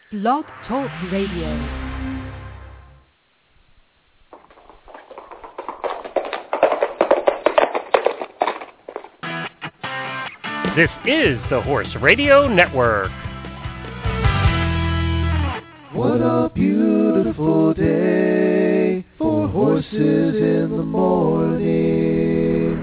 Blog Talk Radio. This is the Horse Radio Network. What a beautiful day for horses in the morning.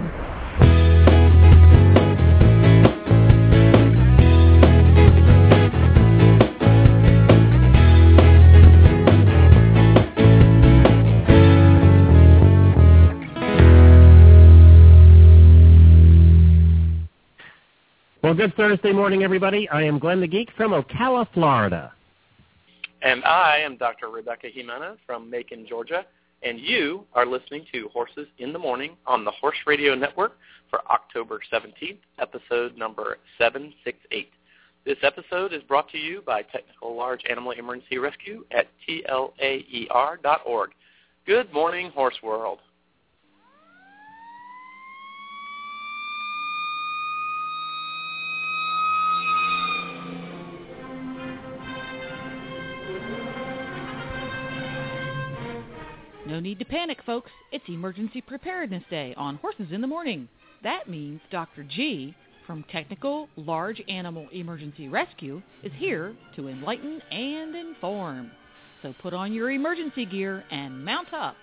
Well, good Thursday morning, everybody. I am Glenn the Geek from Ocala, Florida. And I am Dr. Rebecca Jimenez from Macon, Georgia. And you are listening to Horses in the Morning on the Horse Radio Network for October 17th, episode number 768. This episode is brought to you by Technical Large Animal Emergency Rescue at TLAER.org. Good morning, Horse World. No need to panic, folks. It's Emergency Preparedness Day on Horses in the Morning. That means Dr. G from Technical Large Animal Emergency Rescue is here to enlighten and inform. So put on your emergency gear and mount up.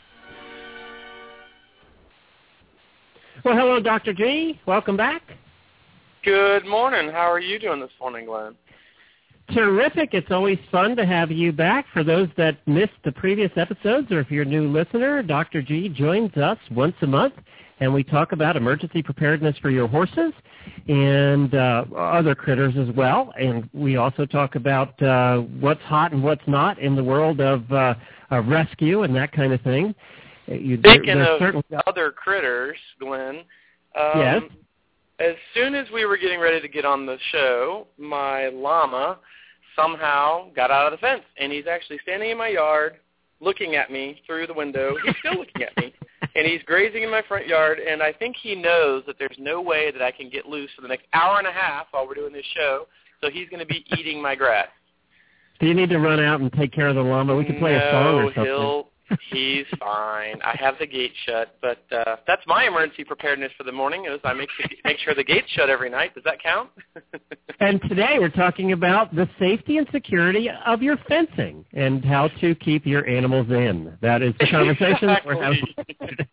Well, hello, Dr. G. Welcome back. Good morning. How are you doing this morning, Glenn? Terrific. It's always fun to have you back. For those that missed the previous episodes, or if you're a new listener, Dr. G joins us once a month, and we talk about emergency preparedness for your horses and other critters as well. And we also talk about what's hot and what's not in the world of rescue and that kind of thing. Speaking of other critters, Glenn, yes. As soon as we were getting ready to get on the show, my llama somehow got out of the fence, and he's actually standing in my yard looking at me through the window. He's still looking at me, and he's grazing in my front yard, and I think he knows that there's no way that I can get loose for the next hour and a half while we're doing this show, so he's going to be eating my grass. Do you need to run out and take care of the llama? We could play a song or something. He's fine. I have the gate shut, but that's my emergency preparedness for the morning is I make sure the gate's shut every night. Does that count? And today we're talking about the safety and security of your fencing and how to keep your animals in. That is the conversation that we're having today.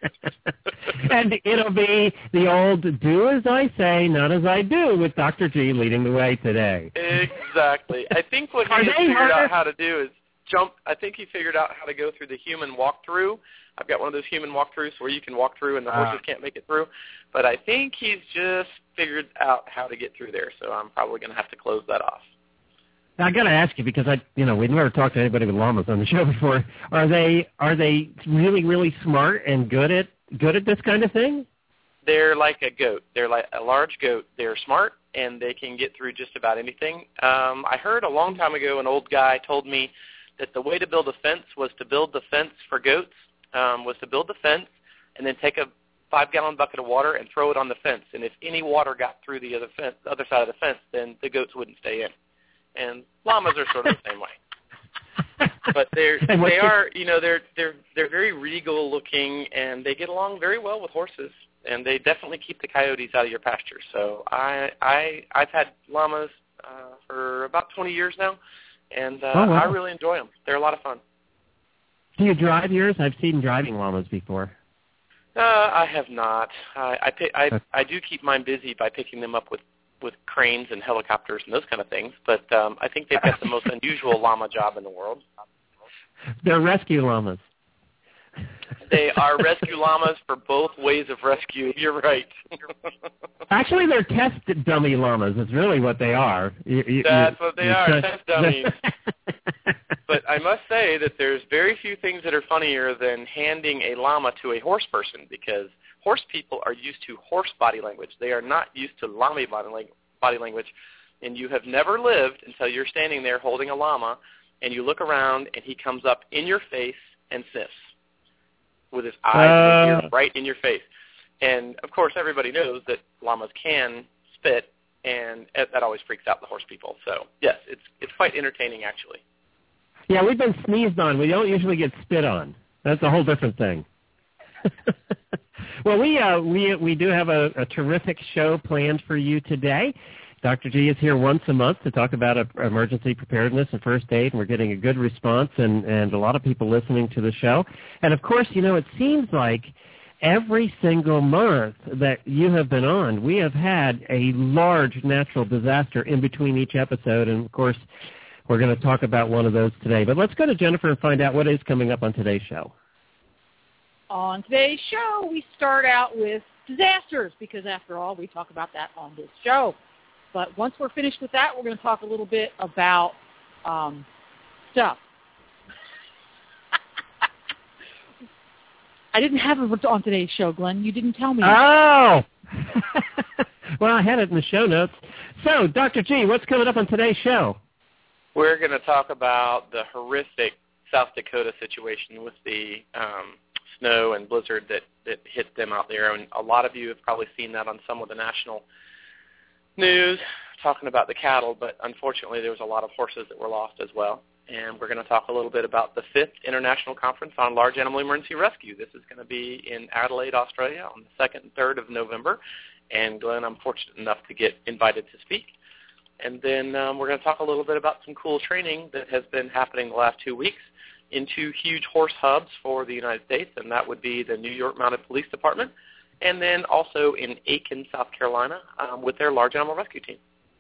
And it'll be the old do as I say, not as I do with Dr. G leading the way today. Exactly. I think what he figured out how to do is I think he figured out how to go through the human walkthrough. I've got one of those human walkthroughs where you can walk through and the horses can't make it through. But I think he's just figured out how to get through there, so I'm probably going to have to close that off. Now, I got to ask you because we've never talked to anybody with llamas on the show before. Are they really, really smart and good at this kind of thing? They're like a goat. They're like a large goat. They're smart and they can get through just about anything. I heard a long time ago an old guy told me that the way to build a fence was to build the fence for goats, was to build the fence and then take a 5-gallon bucket of water and throw it on the fence. And if any water got through the other side of the fence, then the goats wouldn't stay in. And llamas are sort of the same way. But they're very regal looking and they get along very well with horses. And they definitely keep the coyotes out of your pasture. So I've had llamas for about 20 years now. And I really enjoy them. They're a lot of fun. Do you drive yours? I've seen driving llamas before. I have not. I do keep mine busy by picking them up with cranes and helicopters and those kind of things. But I think they've got the most unusual llama job in the world. They're rescue llamas. They are rescue llamas for both ways of rescue. You're right. Actually, they're test dummy llamas. Is really what they are. That's what they are, test dummies. But I must say that there's very few things that are funnier than handing a llama to a horse person because horse people are used to horse body language. They are not used to llama body language. And you have never lived until you're standing there holding a llama and you look around and he comes up in your face and sniffs with his eyes right in your face. And, of course, everybody knows that llamas can spit, and that always freaks out the horse people. So, yes, it's quite entertaining, actually. Yeah, we've been sneezed on. We don't usually get spit on. That's a whole different thing. Well, we do have a terrific show planned for you today. Dr. G is here once a month to talk about emergency preparedness and first aid, and we're getting a good response and a lot of people listening to the show. And, of course, it seems like every single month that you have been on, we have had a large natural disaster in between each episode, and, of course, we're going to talk about one of those today. But let's go to Jennifer and find out what is coming up on today's show. On today's show, we start out with disasters because, after all, we talk about that on this show. But once we're finished with that, we're going to talk a little bit about stuff. I didn't have it on today's show, Glenn. You didn't tell me. Oh! Well, I had it in the show notes. So, Dr. G, what's coming up on today's show? We're going to talk about the horrific South Dakota situation with the snow and blizzard that hit them out there. And a lot of you have probably seen that on some of the national news talking about the cattle, but unfortunately there was a lot of horses that were lost as well. And we're going to talk a little bit about the 5th International Conference on Large Animal Emergency Rescue. This is going to be in Adelaide, Australia on the 2nd and 3rd of November. And Glenn, I'm fortunate enough to get invited to speak. And then we're going to talk a little bit about some cool training that has been happening the last 2 weeks in 2 huge horse hubs for the United States, and that would be the New York Mounted Police Department, and then also in Aiken, South Carolina, with their large animal rescue team.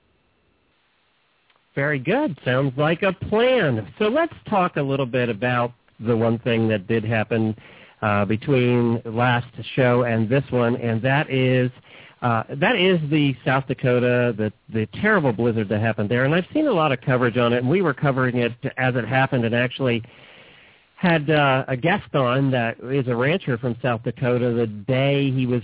Very good. Sounds like a plan. So let's talk a little bit about the one thing that did happen between last show and this one, and that is the South Dakota, the terrible blizzard that happened there. And I've seen a lot of coverage on it, and we were covering it as it happened and actually had a guest on that is a rancher from South Dakota the day he was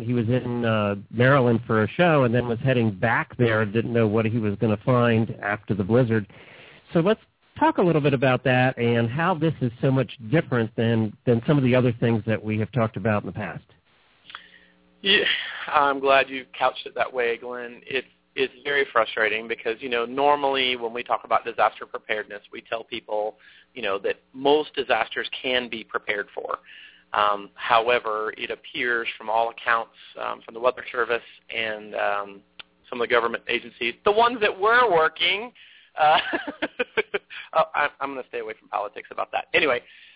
in Maryland for a show and then was heading back there, didn't know what he was going to find after the blizzard. So let's talk a little bit about that and how this is so much different than some of the other things that we have talked about in the past. Yeah, I'm glad you couched it that way, Glenn. It's very frustrating because, normally when we talk about disaster preparedness, we tell people, that most disasters can be prepared for. However, it appears from all accounts from the Weather Service and some of the government agencies, the ones that were working, I'm going to stay away from politics about that. Anyway,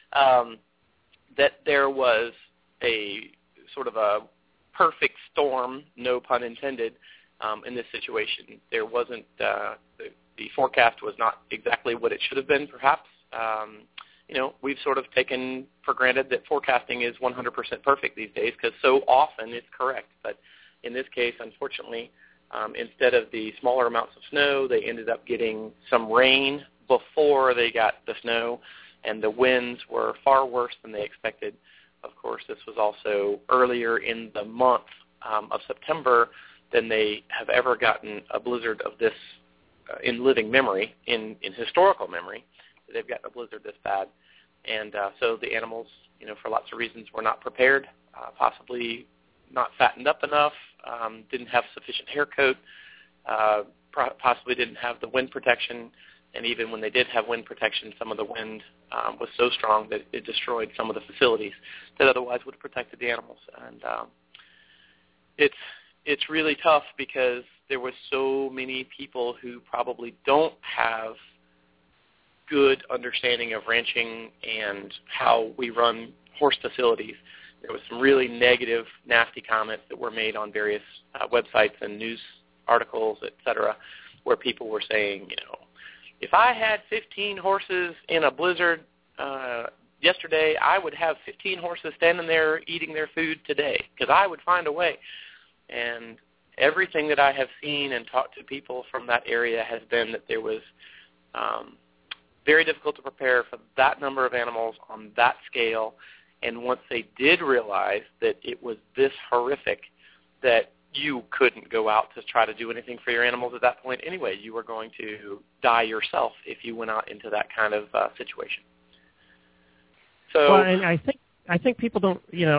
that there was a sort of a perfect storm, no pun intended, in this situation. There wasn't the forecast was not exactly what it should have been, perhaps. We've sort of taken for granted that forecasting is 100% perfect these days because so often it's correct. But in this case, unfortunately, instead of the smaller amounts of snow, they ended up getting some rain before they got the snow, and the winds were far worse than they expected. Of course, this was also earlier in the month of September than they have ever gotten a blizzard of this in living memory, in historical memory. They've gotten a blizzard this bad. And so the animals, for lots of reasons, were not prepared, possibly not fattened up enough, didn't have sufficient hair coat, possibly didn't have the wind protection. And even when they did have wind protection, some of the wind was so strong that it destroyed some of the facilities that otherwise would have protected the animals. And it's really tough because there were so many people who probably don't have good understanding of ranching and how we run horse facilities. There was some really negative, nasty comments that were made on various websites and news articles, et cetera, where people were saying, if I had 15 horses in a blizzard yesterday, I would have 15 horses standing there eating their food today because I would find a way. And everything that I have seen and talked to people from that area has been that there was very difficult to prepare for that number of animals on that scale. And once they did realize that it was this horrific, that you couldn't go out to try to do anything for your animals at that point anyway. You were going to die yourself if you went out into that kind of situation. So, well, and I think people don't,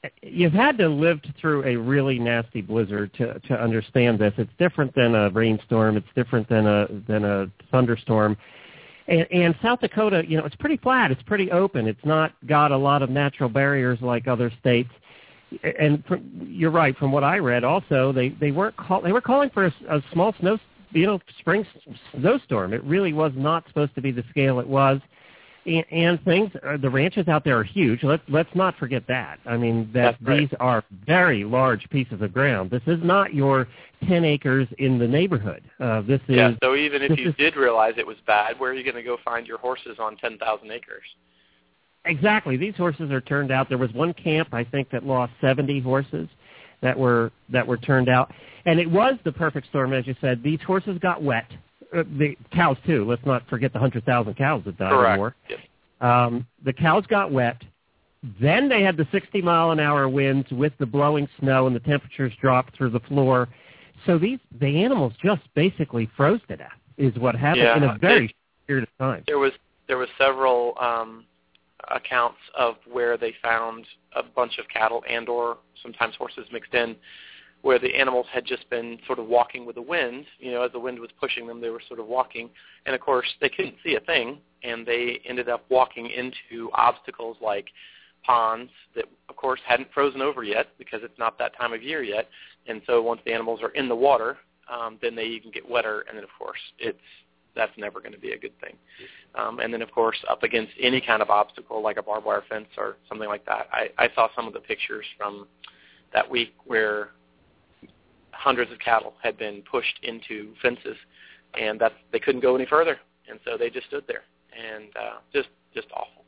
you've had to live through a really nasty blizzard to understand this. It's different than a rainstorm. It's different than a thunderstorm. And South Dakota, it's pretty flat. It's pretty open. It's not got a lot of natural barriers like other states. And you're right. From what I read, also they were calling for a small spring snowstorm. It really was not supposed to be the scale it was. And the ranches out there are huge. Let's not forget that. I mean, these are very large pieces of ground. This is not your 10 acres in the neighborhood. So even if you did realize it was bad, where are you going to go find your horses on 10,000 acres? Exactly. These horses are turned out. There was one camp, I think, that lost 70 horses that were turned out. And it was the perfect storm, as you said. These horses got wet. The cows, too. Let's not forget the 100,000 cows that died in war. Yes. The cows got wet. Then they had the 60-mile-an-hour winds with the blowing snow, and the temperatures dropped through the floor. So the animals just basically froze to death is what happened in a very short period of time. There was several accounts of where they found a bunch of cattle and or sometimes horses mixed in, where the animals had just been sort of walking with the wind. As the wind was pushing them, they were sort of walking. And, of course, they couldn't see a thing, and they ended up walking into obstacles like ponds that, of course, hadn't frozen over yet because it's not that time of year yet. And so once the animals are in the water, then they even get wetter, and then, of course, that's never going to be a good thing. And then, of course, up against any kind of obstacle like a barbed wire fence or something like that. I saw some of the pictures from that week where hundreds of cattle had been pushed into fences, and they couldn't go any further, and so they just stood there, and just awful.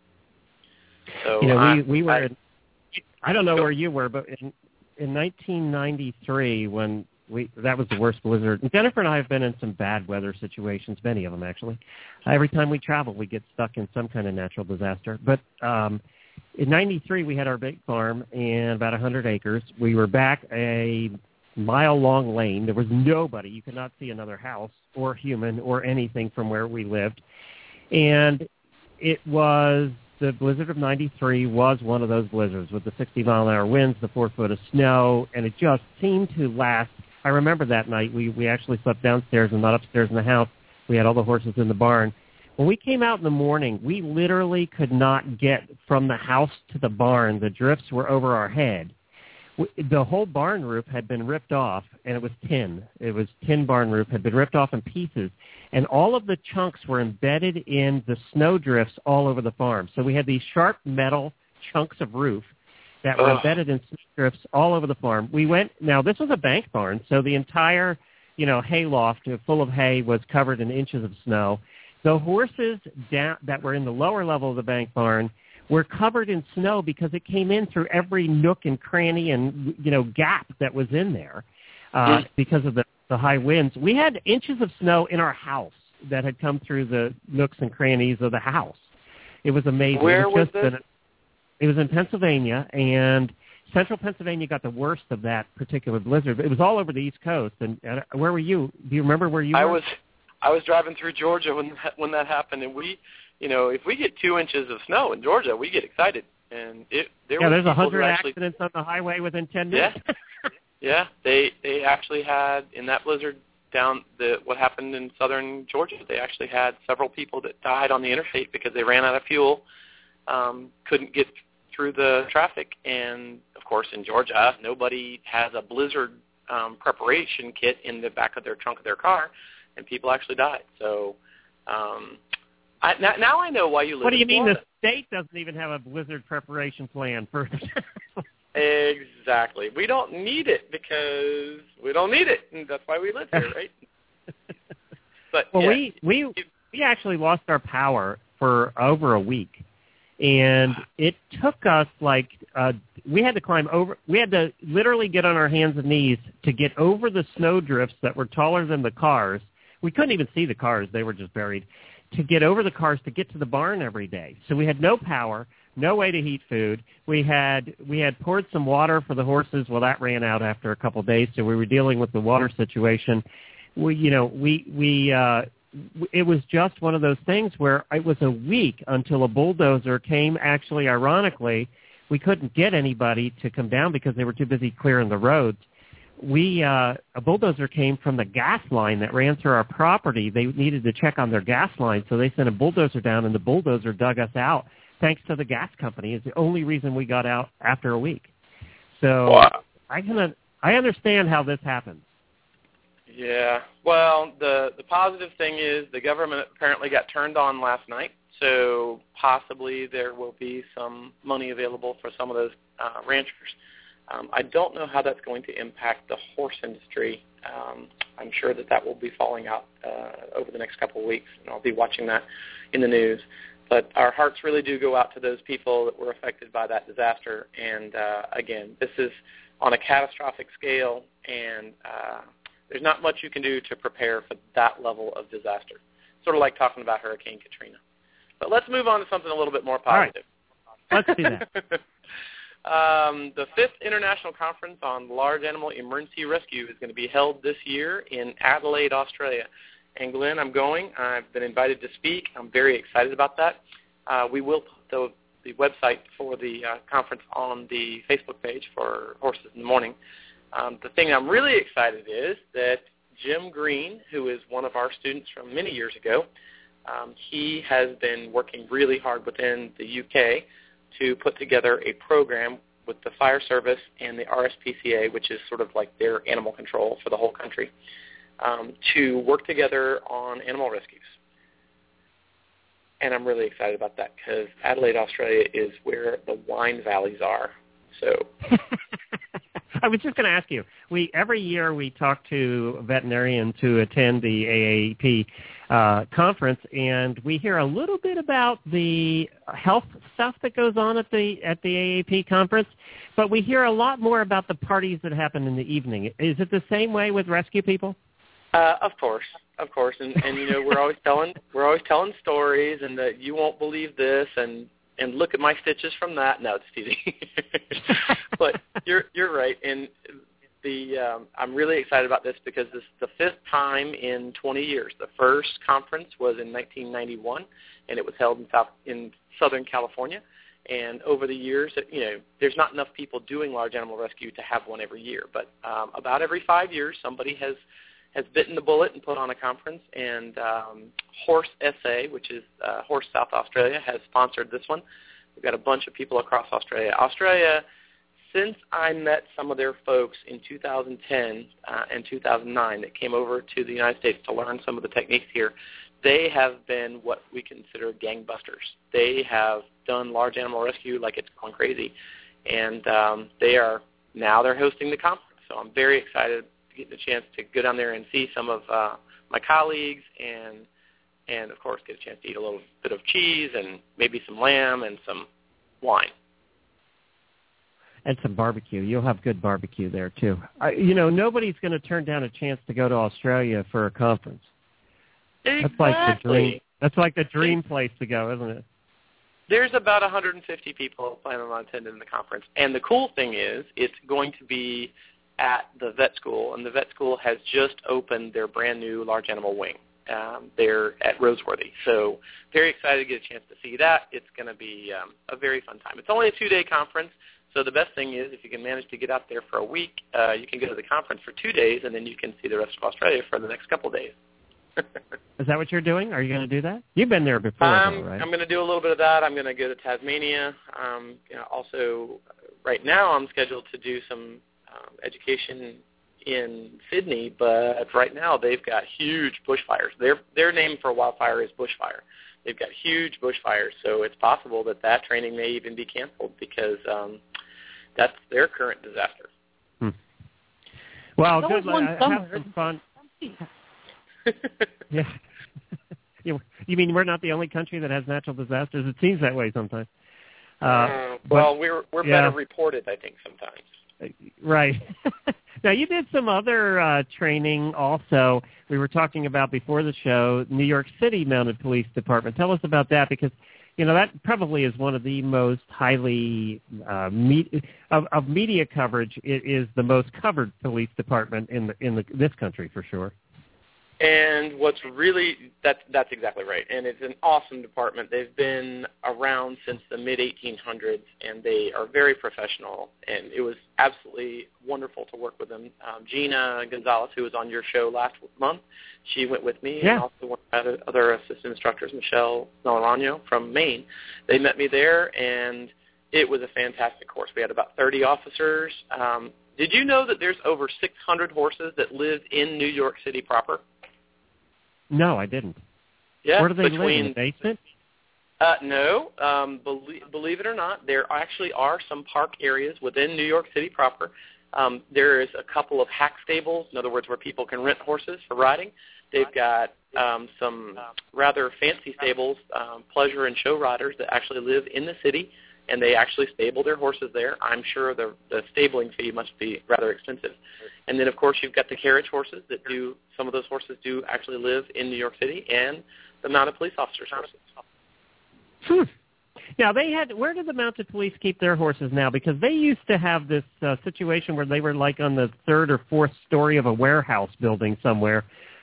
So we were. I don't know where you were, but in 1993, when that was the worst blizzard. And Jennifer and I have been in some bad weather situations, many of them actually. Every time we travel, we get stuck in some kind of natural disaster. But in 93, we had our big farm and about 100 acres. We were back a mile-long lane. There was nobody. You could not see another house or human or anything from where we lived. And it was the blizzard of 93 was one of those blizzards with the 60-mile-an-hour winds, the 4 foot of snow, and it just seemed to last. I remember that night we actually slept downstairs and not upstairs in the house. We had all the horses in the barn. When we came out in the morning, we literally could not get from the house to the barn. The drifts were over our head. The whole barn roof had been ripped off, and it was tin. It was tin barn roof, had been ripped off in pieces, and all of the chunks were embedded in the snow drifts all over the farm. So we had these sharp metal chunks of roof that were embedded in snow drifts all over the farm. Now this was a bank barn, so the entire, hay loft full of hay was covered in inches of snow. The horses that were in the lower level of the bank barn were covered in snow because it came in through every nook and cranny and, gap that was in there because of the high winds. We had inches of snow in our house that had come through the nooks and crannies of the house. It was amazing. Where was this? It was in Pennsylvania, and central Pennsylvania got the worst of that particular blizzard. It was all over the East Coast. And where were you? Do you remember where you were? I was driving through Georgia when that happened, and if we get 2 inches of snow in Georgia, we get excited. And there's 100 accidents on the highway within 10 minutes. Yeah, they actually had, in that blizzard what happened in southern Georgia, they actually had several people that died on the interstate because they ran out of fuel, couldn't get through the traffic. And, of course, in Georgia, nobody has a blizzard preparation kit in the back of their trunk of their car, and people actually died. So now I know why you live in Florida. What do you mean the state doesn't even have a blizzard preparation plan for Exactly. We don't need it because we don't need it, and that's why we live here, right? But we actually lost our power for over a week, and it took us we had to climb over. We had to literally get on our hands and knees to get over the snow drifts that were taller than the cars. We couldn't even see the cars; they were just buried. To get over the cars to get to the barn every day. So we had no power, no way to heat food. We had poured some water for the horses. Well, that ran out after a couple of days, so we were dealing with the water situation. It was just one of those things where it was a week until a bulldozer came, actually, ironically, we couldn't get anybody to come down because they were too busy clearing the roads. A bulldozer came from the gas line that ran through our property. They needed to check on their gas line, so they sent a bulldozer down, and the bulldozer dug us out thanks to the gas company. It's the only reason we got out after a week. So wow. I understand how this happens. Yeah. Well, the positive thing is the government apparently got turned on last night, so possibly there will be some money available for some of those ranchers. I don't know how that's going to impact the horse industry. I'm sure that will be falling out over the next couple of weeks, and I'll be watching that in the news. But our hearts really do go out to those people that were affected by that disaster. And, again, this is on a catastrophic scale, and there's not much you can do to prepare for that level of disaster, sort of like talking about Hurricane Katrina. But let's move on to something a little bit more positive. All right. Let's do that. The 5th International Conference on Large Animal Emergency Rescue is going to be held this year in Adelaide, Australia. And, Glenn, I'm going. I've been invited to speak. I'm very excited about that. We will put the website for the conference on the Facebook page for Horses in the Morning. The thing I'm really excited is that Jim Green, who is one of our students from many years ago, he has been working really hard within the UK to put together a program with the fire service and the RSPCA, which is sort of like their animal control for the whole country, to work together on animal rescues. And I'm really excited about that because Adelaide, Australia is where the wine valleys are. So I was just going to ask you, every year we talk to veterinarians who attend the AAEP conference, and we hear a little bit about the health stuff that goes on at the AAEP conference, but we hear a lot more about the parties that happen in the evening. Is it the same way with rescue people? Of course, and you know we're always telling stories, and that you won't believe this, and look at my stitches from that. No, it's teasing. But you're right, and I'm really excited about this because this is the 5th time in 20 years. The first conference was in 1991, and it was held in Southern California. And over the years, you know, there's not enough people doing large animal rescue to have one every year. But about every 5 years, somebody has bitten the bullet and put on a conference. And Horse SA, which is Horse South Australia, has sponsored this one. We've got a bunch of people across Australia. Australia, since I met some of their folks in 2010 and 2009 that came over to the United States to learn some of the techniques here, they have been what we consider gangbusters. They have done large animal rescue like it's going crazy, and they're hosting the conference. So I'm very excited to get the chance to go down there and see some of my colleagues and of course get a chance to eat a little bit of cheese and maybe some lamb and some wine. And some barbecue. You'll have good barbecue there, too. Nobody's going to turn down a chance to go to Australia for a conference. Exactly. That's like the dream place to go, isn't it? There's about 150 people planning on attending the conference. And the cool thing is it's going to be at the vet school, and the vet school has just opened their brand new large animal wing. They're at Roseworthy. So very excited to get a chance to see that. It's going to be a very fun time. It's only a 2-day conference. So the best thing is if you can manage to get out there for a week, you can go to the conference for 2 days, and then you can see the rest of Australia for the next couple of days. Is that what you're doing? Are you going to do that? You've been there before, though, right? I'm going to do a little bit of that. I'm going to go to Tasmania. Also, right now I'm scheduled to do some education in Sydney, but right now they've got huge bushfires. Their name for wildfire is bushfire. They've got huge bushfires, so it's possible that training may even be canceled because that's their current disaster. Well, good luck. Have some fun. Yeah. You mean we're not the only country that has natural disasters? It seems that way sometimes. We're better reported, I think, sometimes. Right. Now, you did some other training also. We were talking about before the show, New York City Mounted Police Department. Tell us about that because, that probably is one of the most highly of media coverage. It is the most covered police department in this country for sure. And what's really, that's exactly right. And it's an awesome department. They've been around since the mid-1800s, and they are very professional. And it was absolutely wonderful to work with them. Gina Gonzalez, who was on your show last month, she went with me, and also one of the other assistant instructors, Michelle Nalarano from Maine. They met me there, and it was a fantastic course. We had about 30 officers. Did you know that there's over 600 horses that live in New York City proper? No, I didn't. Yeah, where do they live, in the basement? No. Believe it or not, there actually are some park areas within New York City proper. There is a couple of hack stables, in other words, where people can rent horses for riding. They've got some rather fancy stables, pleasure and show riders that actually live in the city, and they actually stable their horses there. I'm sure the stabling fee must be rather expensive. And then, of course, you've got the carriage horses that do, some of those horses do actually live in New York City, and the mounted police officers' horses. Now, where did the mounted police keep their horses now? Because they used to have this situation where they were like on the third or fourth story of a warehouse building somewhere.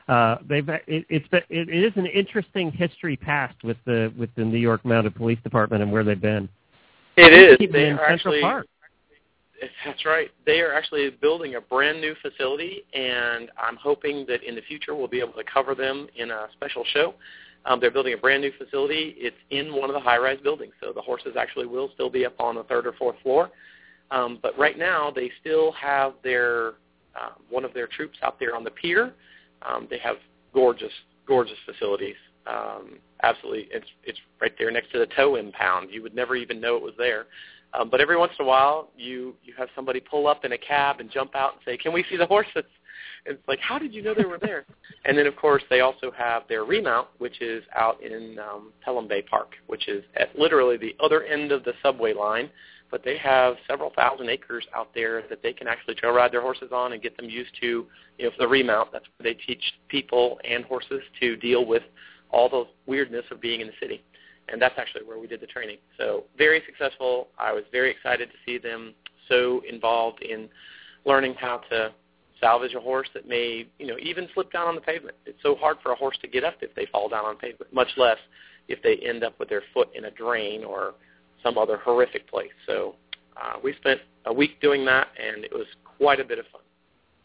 It is an interesting history past with the New York Mounted Police Department and where they've been. It is. They are actually, Park. That's right. They are actually building a brand new facility, and I'm hoping that in the future we'll be able to cover them in a special show. They're building a brand new facility. It's in one of the high-rise buildings, so the horses actually will still be up on the third or fourth floor. But right now they still have their one of their troops out there on the pier. They have gorgeous facilities. Absolutely, it's right there next to the tow impound. You would never even know it was there. But every once in a while, you have somebody pull up in a cab and jump out and say, "Can we see the horses?" It's like, how did you know they were there? And then, of course, they also have their remount, which is out in Pelham Bay Park, which is at literally the other end of the subway line. But they have several thousand acres out there that they can actually trail ride their horses on and get them used to, for the remount. That's where they teach people and horses to deal with all the weirdness of being in the city. And that's actually where we did the training. So very successful. I was very excited to see them so involved in learning how to salvage a horse that may, even slip down on the pavement. It's so hard for a horse to get up if they fall down on pavement, much less if they end up with their foot in a drain or some other horrific place. So we spent a week doing that, and it was quite a bit of fun.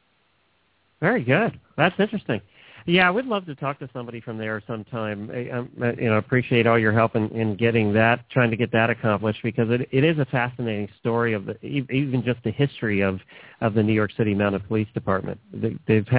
Very good. That's interesting. Yeah, I would love to talk to somebody from there sometime. Appreciate all your help in getting that, trying to get that accomplished, because it is a fascinating story of even just the history of the New York City Mounted Police Department. They've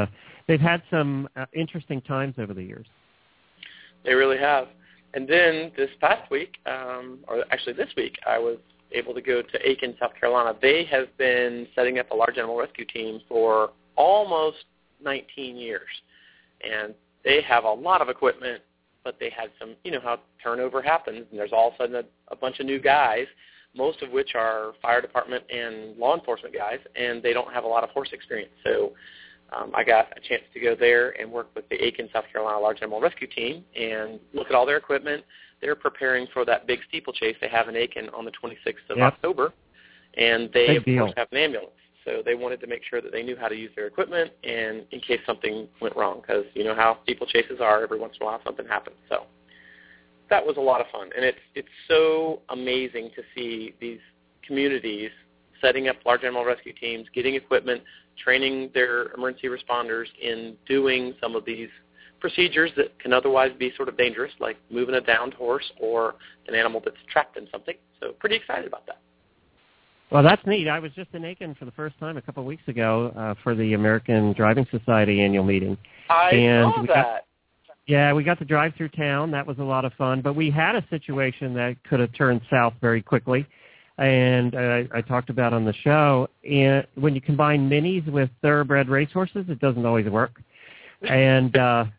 had some interesting times over the years. They really have. And then this past week, or actually this week, I was able to go to Aiken, South Carolina. They have been setting up a large animal rescue team for almost 19 years. And they have a lot of equipment, but they had some, how turnover happens, and there's all of a sudden a bunch of new guys, most of which are fire department and law enforcement guys, and they don't have a lot of horse experience. So I got a chance to go there and work with the Aiken, South Carolina Large Animal Rescue Team and look at all their equipment. They're preparing for that big steeplechase they have in Aiken on the 26th of October, and they, of course, have an ambulance. So they wanted to make sure that they knew how to use their equipment and in case something went wrong, because you know how steeplechases are, every once in a while something happens. So that was a lot of fun, and it's so amazing to see these communities setting up large animal rescue teams, getting equipment, training their emergency responders in doing some of these procedures that can otherwise be sort of dangerous, like moving a downed horse or an animal that's trapped in something. So pretty excited about that. Well, that's neat. I was just in Aiken for the first time a couple of weeks ago for the American Driving Society annual meeting. I saw that. We got to drive through town. That was a lot of fun. But we had a situation that could have turned south very quickly, and I talked about on the show. And when you combine minis with thoroughbred racehorses, it doesn't always work. And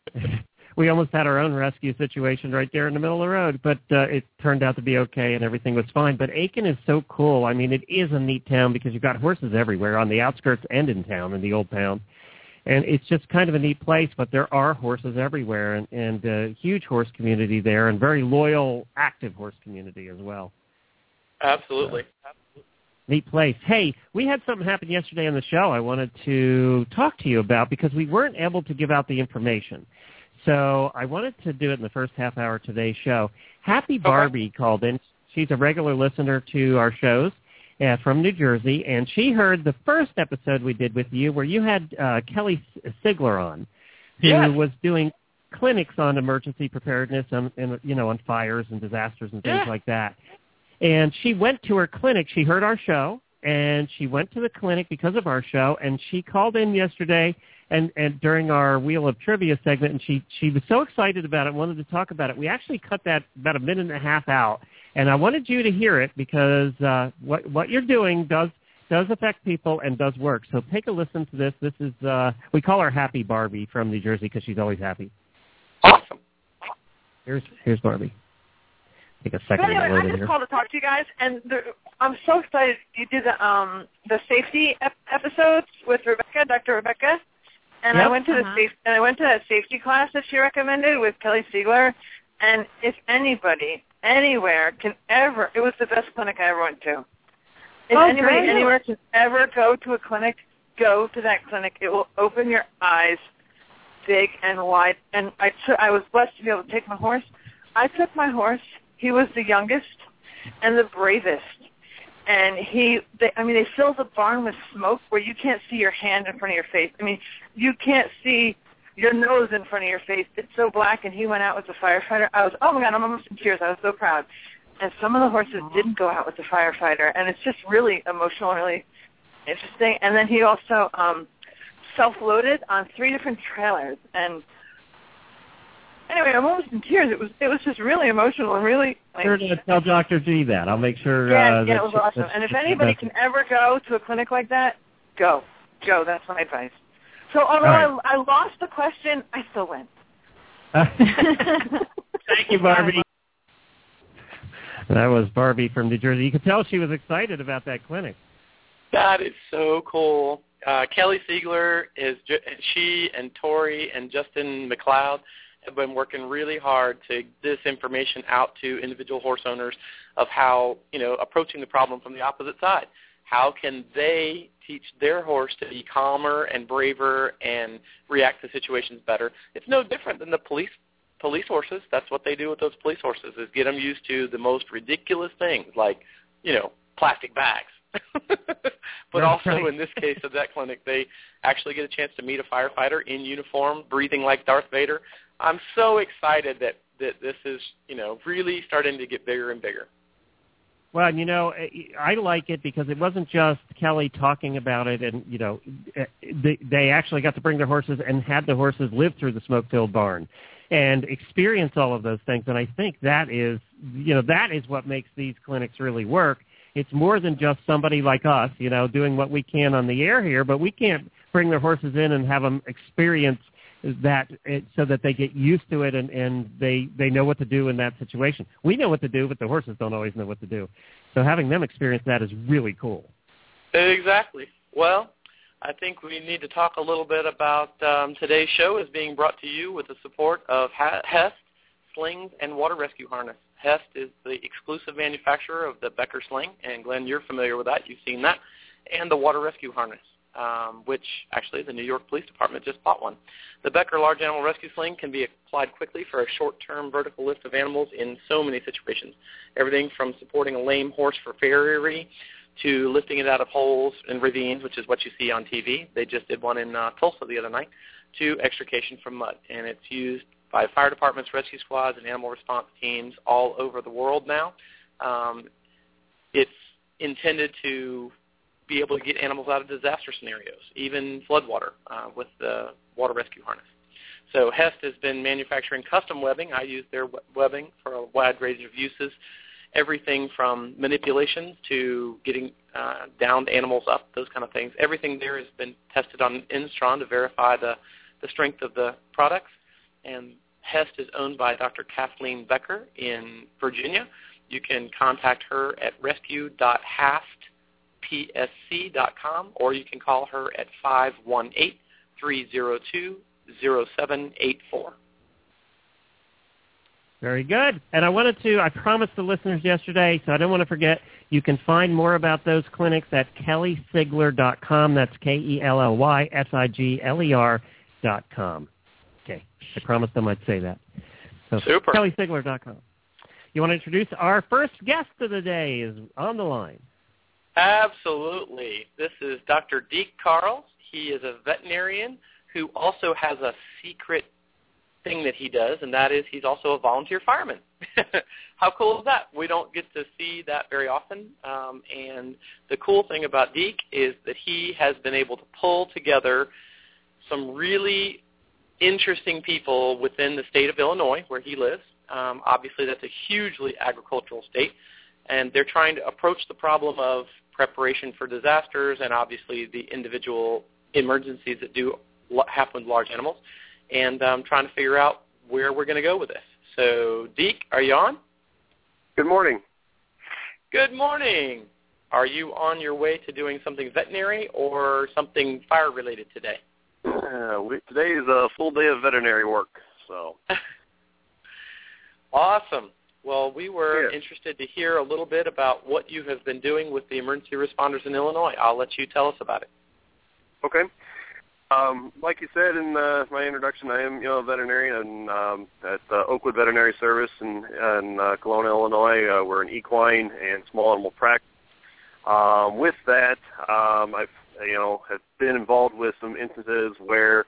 we almost had our own rescue situation right there in the middle of the road, but it turned out to be okay and everything was fine. But Aiken is so cool. I mean, it is a neat town because you've got horses everywhere on the outskirts and in town, in the old town. And it's just kind of a neat place, but there are horses everywhere and a huge horse community there and very loyal, active horse community as well. Absolutely. Neat place. Hey, we had something happen yesterday on the show I wanted to talk to you about because we weren't able to give out the information. So I wanted to do it in the first half hour of today's show. Happy Barbie called in. She's a regular listener to our shows from New Jersey, and she heard the first episode we did with you where you had Kelly Sigler on, who was doing clinics on emergency preparedness and on fires and disasters and things like that. And she went to her clinic. She heard our show, and she went to the clinic because of our show, and she called in yesterday and during our Wheel of Trivia segment, and she was so excited about it, wanted to talk about it. We actually cut that about a minute and a half out, and I wanted you to hear it because what you're doing does affect people and does work. So take a listen to this. This is we call her Happy Barbie from New Jersey because she's always happy. Awesome. Here's Barbie. Take a second. But anyway, I just called to talk to you guys, and I'm so excited you did the safety episodes with Rebecca, Dr. Rebecca, and I went to that safety class that she recommended with Kelly Sigler, and if anybody anywhere can ever, it was the best clinic I ever went to. If anybody anywhere can ever go to a clinic, go to that clinic. It will open your eyes big and wide. And I was blessed to be able to take my horse. I took my horse. He was the youngest and the bravest. And they fill the barn with smoke where you can't see your hand in front of your face. I mean, you can't see your nose in front of your face. It's so black, and he went out with the firefighter. Oh, my God, I'm almost in tears. I was so proud. And some of the horses didn't go out with the firefighter, and it's just really emotional and really interesting. And then he also self-loaded on 3 different trailers. And anyway, I'm almost in tears. It was just really emotional and really. Sure to tell Dr. G that. I'll make sure. Yeah, it was awesome. And if anybody can ever go to a clinic like that, go. That's my advice. So although I lost the question, I still win. Thank you, Barbie. That was Barbie from New Jersey. You could tell she was excited about that clinic. That is so cool. Kelly Sigler, she and Tori and Justin McLeod have been working really hard to get this information out to individual horse owners of how, approaching the problem from the opposite side. How can they teach their horse to be calmer and braver and react to situations better? It's no different than the police horses. That's what they do with those police horses, is get them used to the most ridiculous things like, plastic bags. But also in this case of that clinic, they actually get a chance to meet a firefighter in uniform, breathing like Darth Vader. I'm so excited that this is, really starting to get bigger and bigger. Well, I like it because it wasn't just Kelly talking about it, and they actually got to bring their horses and had the horses live through the smoke-filled barn and experience all of those things. And I think that is what makes these clinics really work. It's more than just somebody like us, doing what we can on the air here, but we can't bring their horses in and have them experience that so that they get used to it and they know what to do in that situation. We know what to do, but the horses don't always know what to do. So having them experience that is really cool. Exactly. Well, I think we need to talk a little bit about today's show is being brought to you with the support of Hest, Slings, and Water Rescue Harness. Hest is the exclusive manufacturer of the Becker Sling, and Glenn, you're familiar with that. You've seen that. And the Water Rescue Harness, which actually the New York Police Department just bought one. The Becker Large Animal Rescue Sling can be applied quickly for a short-term vertical lift of animals in so many situations. Everything from supporting a lame horse for farriery to lifting it out of holes and ravines, which is what you see on TV. They just did one in Tulsa the other night, to extrication from mud. And it's used by fire departments, rescue squads, and animal response teams all over the world now. It's intended to be able to get animals out of disaster scenarios, even floodwater, with the Water Rescue Harness. So Hest has been manufacturing custom webbing. I use their webbing for a wide range of uses, everything from manipulations to getting downed animals up, those kind of things. Everything there has been tested on Instron to verify the strength of the products. And Hest is owned by Dr. Kathleen Becker in Virginia. You can contact her at rescue.haftpsc.com, or you can call her at 518-302-0784. Very good. And I promised the listeners yesterday, so I don't want to forget, you can find more about those clinics at kellysigler.com. That's KELLYSIGLER.com. Okay. I promised them I'd say that. So Super. KellySigler.com. You want to introduce our first guest of the day is on the line. Absolutely. This is Dr. Deke Carl. He is a veterinarian who also has a secret thing that he does, and that is he's also a volunteer fireman. How cool is that? We don't get to see that very often, and the cool thing about Deke is that he has been able to pull together some really interesting people within the state of Illinois where he lives. Obviously, that's a hugely agricultural state, and they're trying to approach the problem of preparation for disasters and obviously the individual emergencies that do happen with large animals, and trying to figure out where we're going to go with this. So, Deke, are you on? Good morning. Good morning. Are you on your way to doing something veterinary or something fire-related today? Today is a full day of veterinary work. So. Awesome. Well, we were interested to hear a little bit about what you have been doing with the emergency responders in Illinois. I'll let you tell us about it. Okay. Like you said in my introduction, I am a veterinarian at Oakwood Veterinary Service in Kelowna, Illinois. We're an equine and small animal practice. With that, I've have been involved with some instances where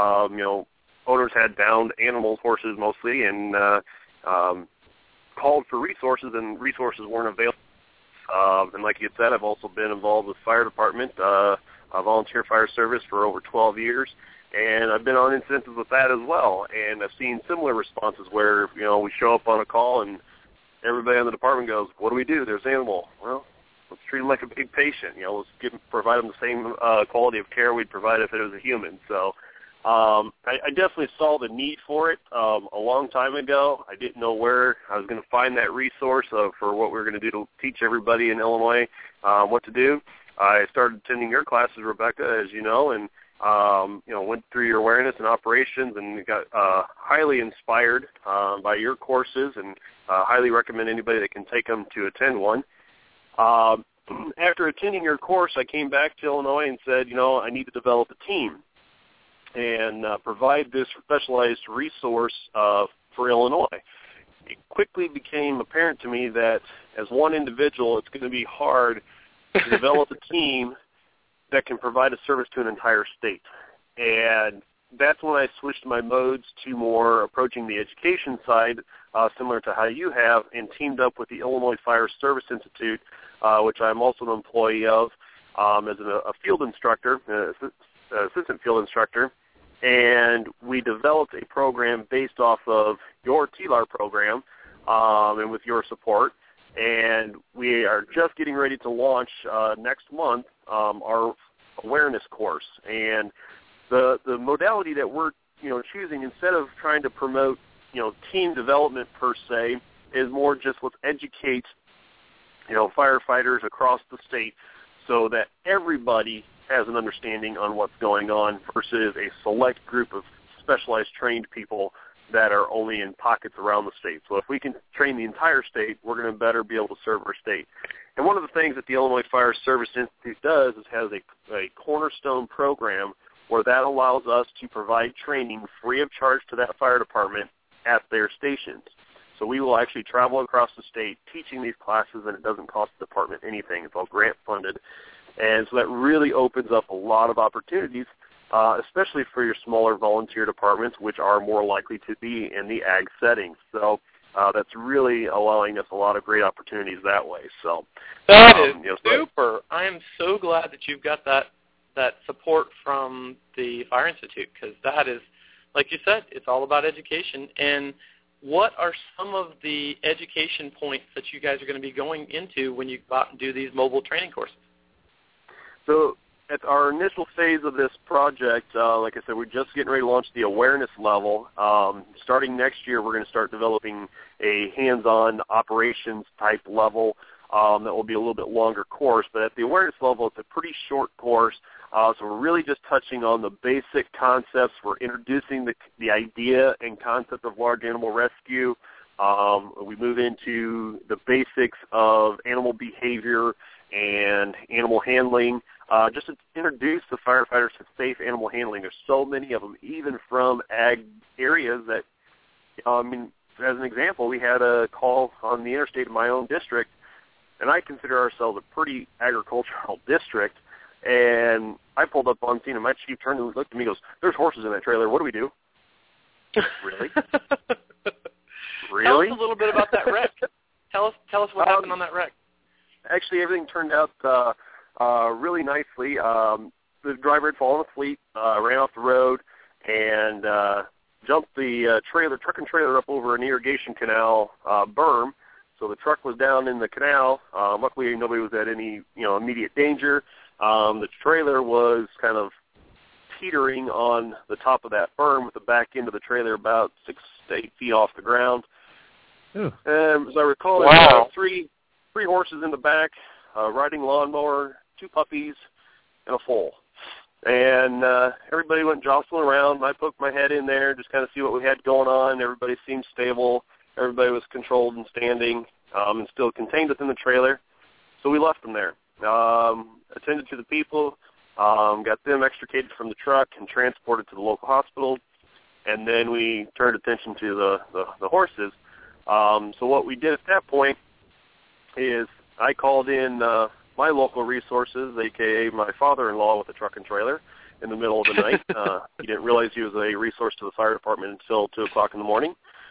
owners had downed animals, horses mostly, and called for resources, and resources weren't available. And like you said, I've also been involved with fire department, a volunteer fire service for over 12 years, and I've been on incidences with that as well. And I've seen similar responses where we show up on a call and everybody in the department goes, "What do we do? There's an animal." Well, let's treat them like a big patient. Let's provide them the same quality of care we'd provide if it was a human. So I definitely saw the need for it a long time ago. I didn't know where I was going to find that resource for what we were going to do to teach everybody in Illinois what to do. I started attending your classes, Rebecca, as you know, and went through your awareness and operations, and got highly inspired by your courses, and highly recommend anybody that can take them to attend one. After attending your course, I came back to Illinois and said, I need to develop a team and provide this specialized resource for Illinois. It quickly became apparent to me that as one individual, it's going to be hard to develop a team that can provide a service to an entire state. And that's when I switched my modes to more approaching the education side, similar to how you have, and teamed up with the Illinois Fire Service Institute, which I'm also an employee of as a field instructor, assistant field instructor. And we developed a program based off of your TLAR program and with your support. And we are just getting ready to launch next month our awareness course. And the modality that we're choosing, instead of trying to promote team development per se, is more just let's educate firefighters across the state so that everybody has an understanding on what's going on versus a select group of specialized trained people that are only in pockets around the state. So if we can train the entire state, we're going to better be able to serve our state. And one of the things that the Illinois Fire Service Institute does is has a cornerstone program where that allows us to provide training free of charge to that fire department at their stations. So we will actually travel across the state teaching these classes, and it doesn't cost the department anything. It's all grant funded. And so that really opens up a lot of opportunities, especially for your smaller volunteer departments, which are more likely to be in the ag setting. So that's really allowing us a lot of great opportunities that way. So that is super. I am so glad that you've got that support from the Fire Institute, because that is, like you said, it's all about education. And what are some of the education points that you guys are going to be going into when you go out and do these mobile training courses? So at our initial phase of this project, like I said, we're just getting ready to launch the awareness level. Starting next year, we're going to start developing a hands-on operations type level that will be a little bit longer course. But at the awareness level, it's a pretty short course. So we're really just touching on the basic concepts. We're introducing the idea and concept of large animal rescue. We move into the basics of animal behavior and animal handling, just to introduce the firefighters to safe animal handling. There's so many of them, even from ag areas that, I mean, as an example, we had a call on the interstate in my own district, and I consider ourselves a pretty agricultural district, and I pulled up on scene, and my chief turned and looked at me and goes, "There's horses in that trailer. What do we do?" Really? Really? Tell us a little bit about that wreck. Tell us what happened on that wreck. Actually, everything turned out really nicely. The driver had fallen asleep, ran off the road, and jumped the truck and trailer up over an irrigation canal berm. So the truck was down in the canal. Luckily, nobody was at any immediate danger. The trailer was kind of teetering on the top of that berm with the back end of the trailer about 6 to 8 feet off the ground. As I recall, there were three horses in the back, riding lawnmower, 2 puppies, and a foal. And everybody went jostling around. I poked my head in there, just kind of see what we had going on. Everybody seemed stable. Everybody was controlled and standing and still contained within the trailer. So we left them there. Attended to the people, got them extricated from the truck and transported to the local hospital. And then we turned attention to the horses. So what we did at that point is I called in my local resources, a.k.a. my father-in-law with a truck and trailer, in the middle of the night. He didn't realize he was a resource to the fire department until 2 o'clock in the morning,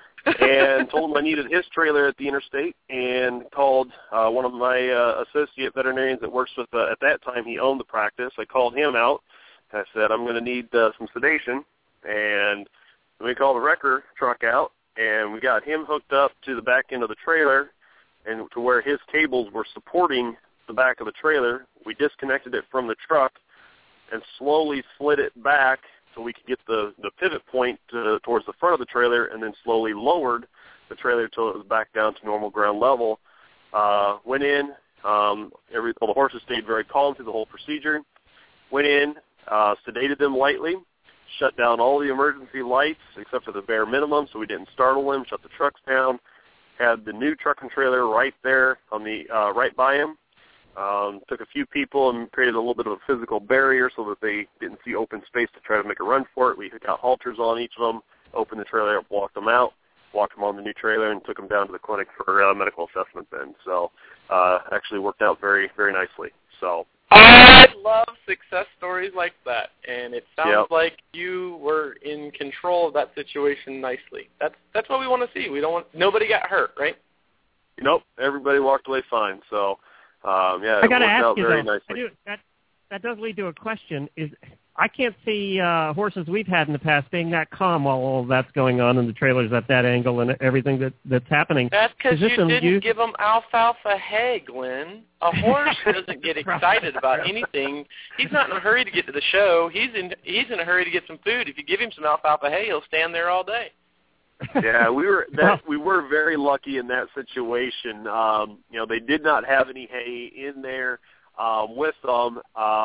and told him I needed his trailer at the interstate, and called one of my associate veterinarians that works with, at that time he owned the practice. I called him out. I said, I'm going to need some sedation, and we called the wrecker truck out, and we got him hooked up to the back end of the trailer and to where his cables were supporting the back of the trailer. We disconnected it from the truck and slowly slid it back so we could get the pivot point towards the front of the trailer, and then slowly lowered the trailer until it was back down to normal ground level. Went in. All the horses stayed very calm through the whole procedure. Went in, sedated them lightly, shut down all the emergency lights except for the bare minimum so we didn't startle them, shut the trucks down, had the new truck and trailer right there on the right by him. Took a few people and created a little bit of a physical barrier so that they didn't see open space to try to make a run for it. We got halters on each of them, opened the trailer up, walked them out, walked them on the new trailer, and took them down to the clinic for medical assessment then. So actually worked out very, very nicely. So I love success stories like that, and it sounds like you were in control of that situation nicely. That's what we want to see. Nobody got hurt, right? Nope, everybody walked away fine. So I got to ask you though. That does lead to a question. I can't see horses we've had in the past being that calm while all of that's going on in the trailers at that angle and everything that's happening. That's because you didn't give them alfalfa hay, Glenn. A horse doesn't get excited about anything. He's not in a hurry to get to the show. He's in a hurry to get some food. If you give him some alfalfa hay, he'll stand there all day. Yeah, we were very lucky in that situation. They did not have any hay in there with them.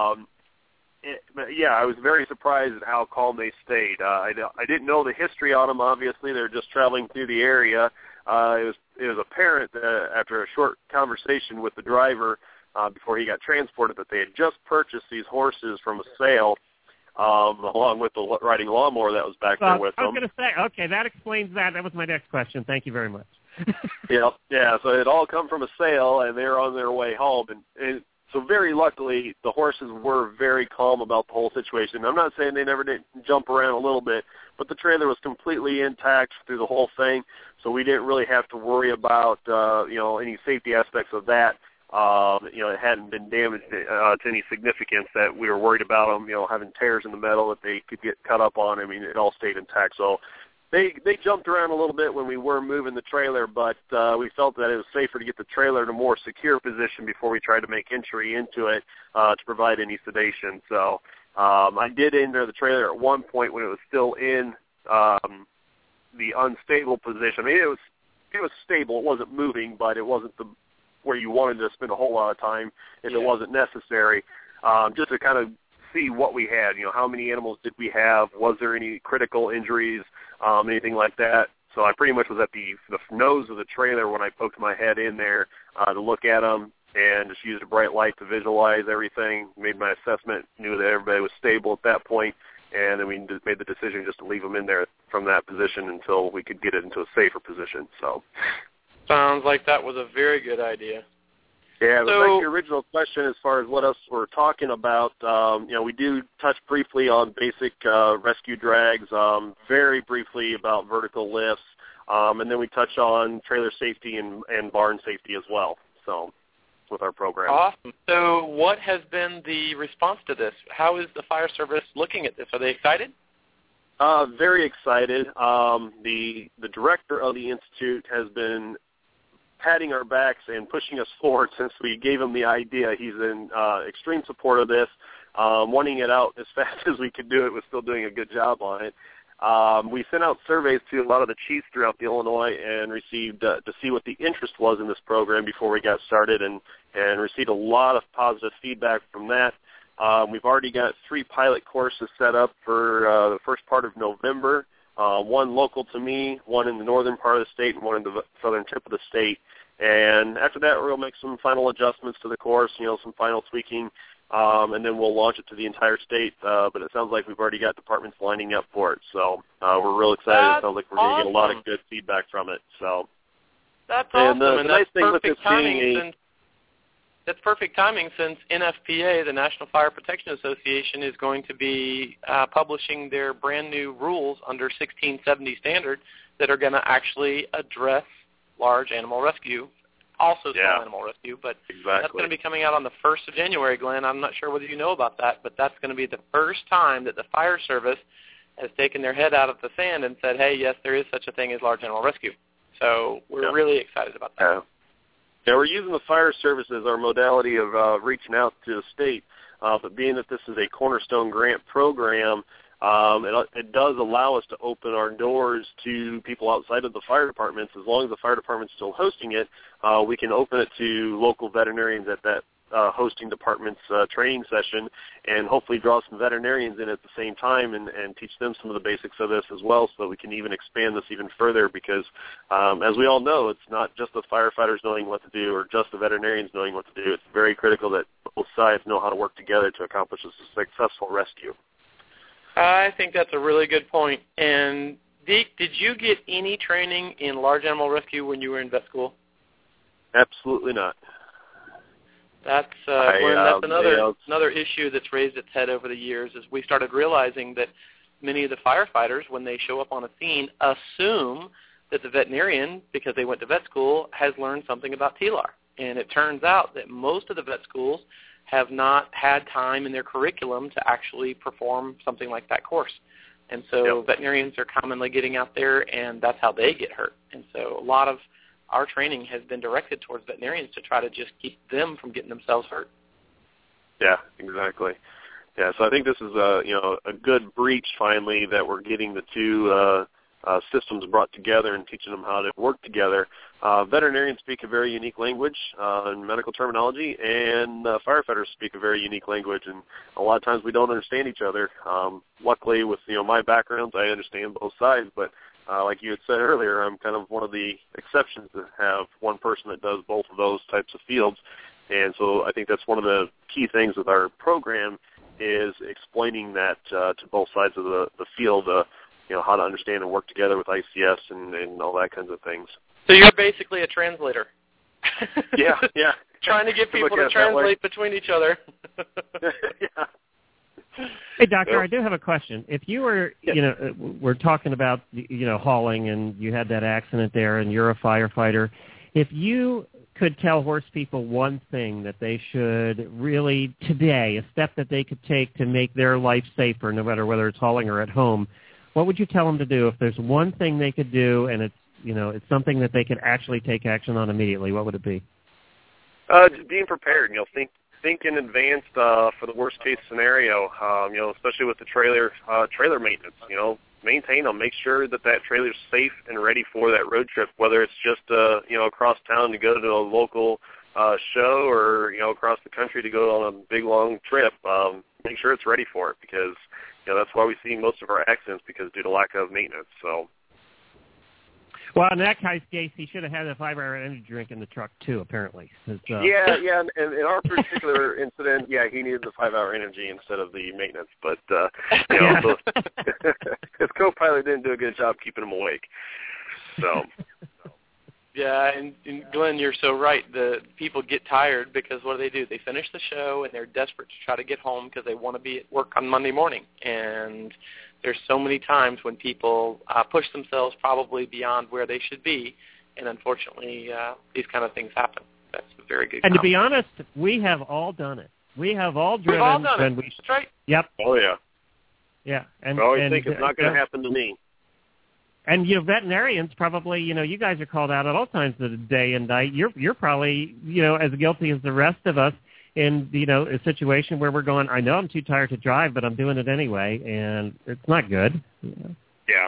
I was very surprised at how calm they stayed. I didn't know the history on them. Obviously, they're just traveling through the area. It was apparent after a short conversation with the driver before he got transported that they had just purchased these horses from a sale. Along with the riding lawnmower that was back there with them. I was going to say, okay, that explains that. That was my next question. Thank you very much. Yeah, so it all come from a sale, and they're on their way home. And so very luckily, the horses were very calm about the whole situation. I'm not saying they never did jump around a little bit, but the trailer was completely intact through the whole thing, so we didn't really have to worry about any safety aspects of that. It hadn't been damaged to any significance that we were worried about them, having tears in the metal that they could get cut up on. I mean, it all stayed intact. So they jumped around a little bit when we were moving the trailer, but we felt that it was safer to get the trailer in a more secure position before we tried to make entry into it to provide any sedation. So I did enter the trailer at one point when it was still in the unstable position. I mean, it was stable. It wasn't moving, but it wasn't where you wanted to spend a whole lot of time if it wasn't necessary, just to kind of see what we had. How many animals did we have? Was there any critical injuries, anything like that? So I pretty much was at the nose of the trailer when I poked my head in there to look at them, and just used a bright light to visualize everything, made my assessment, knew that everybody was stable at that point, and then we made the decision just to leave them in there from that position until we could get it into a safer position. So sounds like that was a very good idea. Yeah, but back to your original question as far as what else we're talking about, we do touch briefly on basic rescue drags, very briefly about vertical lifts, and then we touch on trailer safety and barn safety as well, so with our program. Awesome. So what has been the response to this? How is the fire service looking at this? Are they excited? Very excited. The director of the Institute has been patting our backs and pushing us forward since we gave him the idea. He's in extreme support of this, wanting it out as fast as we could do it. We're still doing a good job on it. We sent out surveys to a lot of the chiefs throughout the Illinois and received to see what the interest was in this program before we got started, and received a lot of positive feedback from that. We've already got 3 pilot courses set up for the first part of November, one local to me, one in the northern part of the state, and one in the southern tip of the state. And after that, we'll make some final adjustments to the course, some final tweaking, and then we'll launch it to the entire state. But it sounds like we've already got departments lining up for it. So we're real excited. It sounds like we're going to get a lot of good feedback from it. So that's awesome. And the nice thing with this being that's perfect timing since NFPA, the National Fire Protection Association, is going to be publishing their brand new rules under 1670 standard that are going to actually address large animal rescue, also small animal rescue, but that's going to be coming out on the 1st of January, Glenn. I'm not sure whether you know about that, but that's going to be the first time that the fire service has taken their head out of the sand and said, hey, yes, there is such a thing as large animal rescue. So we're really excited about that. Yeah, we're using the fire service as our modality of reaching out to the state, but being that this is a Cornerstone grant program, it does allow us to open our doors to people outside of the fire departments. As long as the fire department's still hosting it, we can open it to local veterinarians at that hosting department's training session, and hopefully draw some veterinarians in at the same time and teach them some of the basics of this as well, so that we can even expand this even further, because as we all know, it's not just the firefighters knowing what to do or just the veterinarians knowing what to do. It's very critical that both sides know how to work together to accomplish a successful rescue. I think that's a really good point. And Deke, did you get any training in large animal rescue when you were in vet school? Absolutely not. That's another issue that's raised its head over the years, is we started realizing that many of the firefighters, when they show up on a scene, assume that the veterinarian, because they went to vet school, has learned something about TLAR. And it turns out that most of the vet schools have not had time in their curriculum to actually perform something like that course. And so veterinarians are commonly getting out there, and that's how they get hurt. And so a lot of our training has been directed towards veterinarians to try to just keep them from getting themselves hurt. Yeah, exactly. Yeah, so I think this is a good breach finally that we're getting the two systems brought together and teaching them how to work together. Veterinarians speak a very unique language in medical terminology, and firefighters speak a very unique language, and a lot of times we don't understand each other. Luckily, with my backgrounds, I understand both sides, but like you had said earlier, I'm kind of one of the exceptions to have one person that does both of those types of fields. And so I think that's one of the key things with our program is explaining that to both sides of the field, how to understand and work together with ICS and all that kinds of things. So you're basically a translator. Yeah. Trying to get people to translate between each other. Yeah. Hey, Doctor, I do have a question. If you were, we're talking about, hauling, and you had that accident there, and you're a firefighter, if you could tell horse people one thing that they should really, today, a step that they could take to make their life safer, no matter whether it's hauling or at home, what would you tell them to do? If there's one thing they could do, and it's something that they could actually take action on immediately, what would it be? Being prepared, think in advance for the worst case scenario, especially with the trailer maintenance, maintain them, make sure that trailer's safe and ready for that road trip, whether it's just, across town to go to a local show or, across the country to go on a big, long trip. Make sure it's ready for it, because, that's why we see most of our accidents, because due to lack of maintenance. So. Well, in that case, he should have had a 5-hour energy drink in the truck too. Apparently. Yeah. And in our particular incident, he needed the 5-hour energy instead of the maintenance. But his co-pilot didn't do a good job keeping him awake. So. Yeah, and Glenn, you're so right. The people get tired because what do? They finish the show and they're desperate to try to get home because they want to be at work on Monday morning. And there's so many times when people push themselves probably beyond where they should be, and unfortunately, these kind of things happen. That's a very good. And to be honest, we have all done it. We have all driven. We've all done it. That's right. Yep. Oh yeah. Yeah. And I always think it's not going to happen to me. And veterinarians probably, you guys are called out at all times of the day and night. You're probably, as guilty as the rest of us in, a situation where we're going, I know I'm too tired to drive, but I'm doing it anyway, and it's not good. Yeah.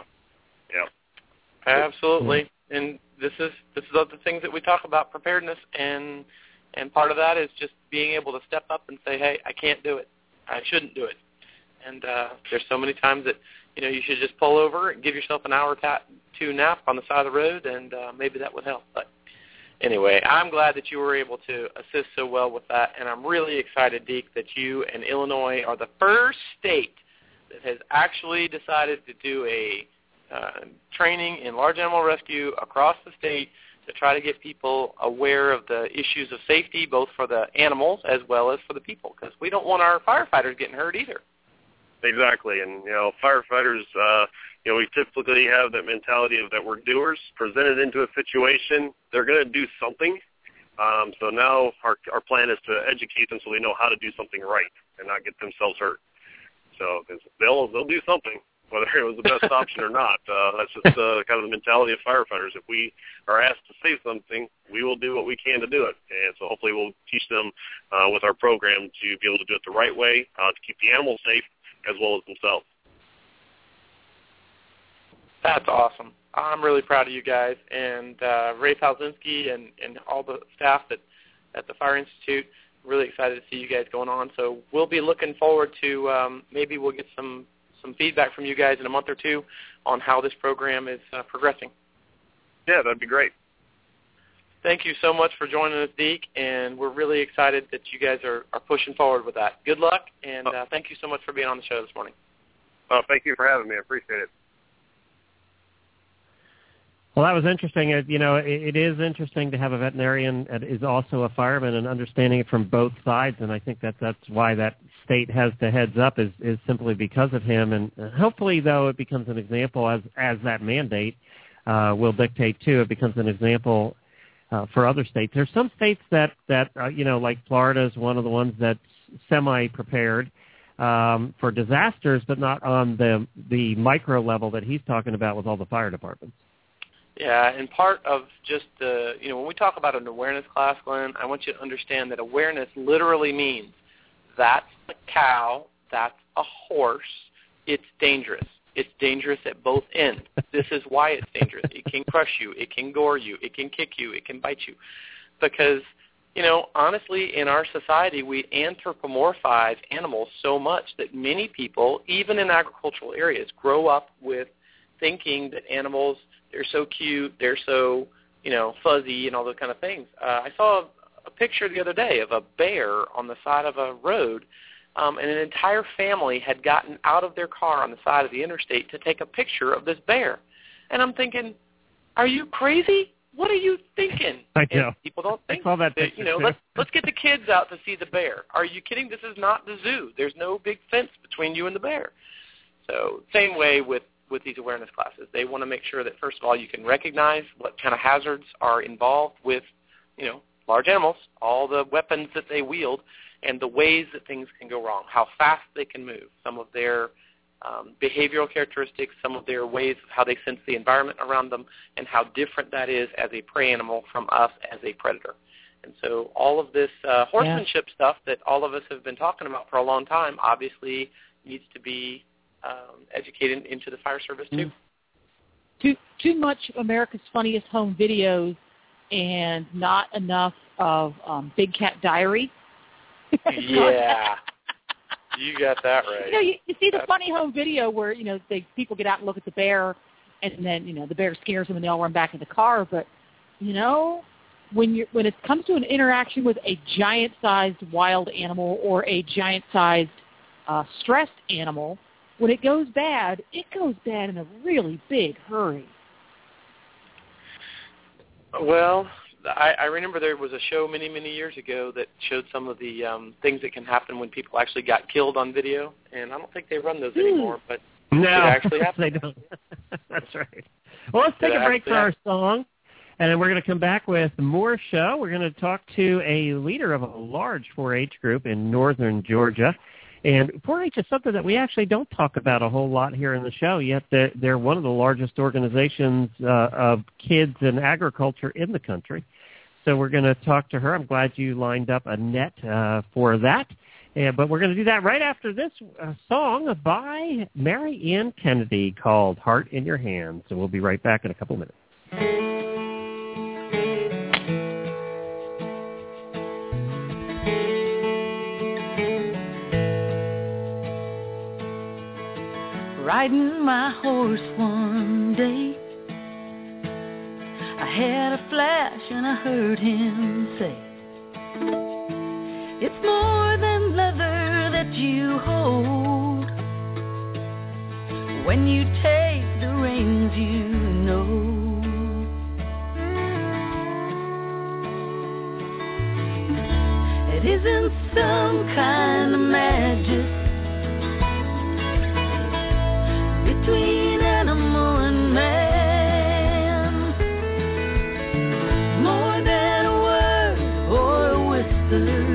Absolutely. And this is the things that we talk about, preparedness, and part of that is just being able to step up and say, hey, I can't do it. I shouldn't do it. And there's so many times that you should just pull over and give yourself an hour or two nap on the side of the road, and maybe that would help. But anyway, I'm glad that you were able to assist so well with that, and I'm really excited, Deke, that you and Illinois are the first state that has actually decided to do a training in large animal rescue across the state to try to get people aware of the issues of safety, both for the animals as well as for the people, because we don't want our firefighters getting hurt either. Exactly, and firefighters, we typically have that mentality of that we're doers. Presented into a situation, they're going to do something. So now our plan is to educate them so they know how to do something right and not get themselves hurt. So cause they'll do something, whether it was the best option or not. That's just kind of the mentality of firefighters. If we are asked to say something, we will do what we can to do it. And so hopefully we'll teach them with our program to be able to do it the right way, to keep the animals safe, as well as themselves. That's awesome. I'm really proud of you guys, and Ray Palzinski and all the staff at the Fire Institute. Really excited to see you guys going on. So we'll be looking forward to maybe we'll get some feedback from you guys in a month or two on how this program is progressing. Yeah, that'd be great. Thank you so much for joining us, Deke, and we're really excited that you guys are pushing forward with that. Good luck, and thank you so much for being on the show this morning. Thank you for having me. I appreciate it. Well, that was interesting. It is interesting to have a veterinarian that is also a fireman and understanding it from both sides, and I think that's why that state has the heads up is simply because of him. And hopefully, though, it becomes an example as that mandate will dictate, too. It becomes an example for other states. There's some states that like Florida is one of the ones that's semi-prepared for disasters, but not on the micro level that he's talking about with all the fire departments. Yeah, and part of just when we talk about an awareness class, Glenn, I want you to understand that awareness literally means that's a cow, that's a horse, it's dangerous. It's dangerous at both ends. This is why it's dangerous. It can crush you. It can gore you. It can kick you. It can bite you. Because, honestly, in our society, we anthropomorphize animals so much that many people, even in agricultural areas, grow up with thinking that animals, they're so cute, they're so, fuzzy and all those kind of things. I saw a picture the other day of a bear on the side of a road, and an entire family had gotten out of their car on the side of the interstate to take a picture of this bear. And I'm thinking, are you crazy? What are you thinking? I know. And people don't think I saw that picture, let's get the kids out to see the bear. Are you kidding? This is not the zoo. There's no big fence between you and the bear. So same way with these awareness classes. They want to make sure that, first of all, you can recognize what kind of hazards are involved with, large animals, all the weapons that they wield, and the ways that things can go wrong, how fast they can move, some of their behavioral characteristics, some of their ways of how they sense the environment around them, and how different that is as a prey animal from us as a predator. And so all of this horsemanship stuff that all of us have been talking about for a long time obviously needs to be educated into the fire service too. Too much America's Funniest Home Videos and not enough of Big Cat Diary. Yeah, you got that right. You see the funny home video where people get out and look at the bear, and then, the bear scares them and they all run back in the car. But, when it comes to an interaction with a giant-sized wild animal or a giant-sized stressed animal, when it goes bad in a really big hurry. Well, I remember there was a show many, many years ago that showed some of the things that can happen when people actually got killed on video, and I don't think they run those anymore, but no, it actually happen. They don't. That's right. Well, let's take a break for our song, and then we're going to come back with more show. We're going to talk to a leader of a large 4-H group in northern Georgia. And 4-H is something that we actually don't talk about a whole lot here in the show, yet they're one of the largest organizations of kids and agriculture in the country. So we're going to talk to her. I'm glad you lined up Annette for that. But we're going to do that right after this song by Mary Ann Kennedy called Heart in Your Hands. So we'll be right back in a couple minutes. Riding my horse one day, I had a flash and I heard him say, it's more than leather that you hold. When you take the reins, you know. It isn't some kind of magic between animal and man, more than a word or a whisper.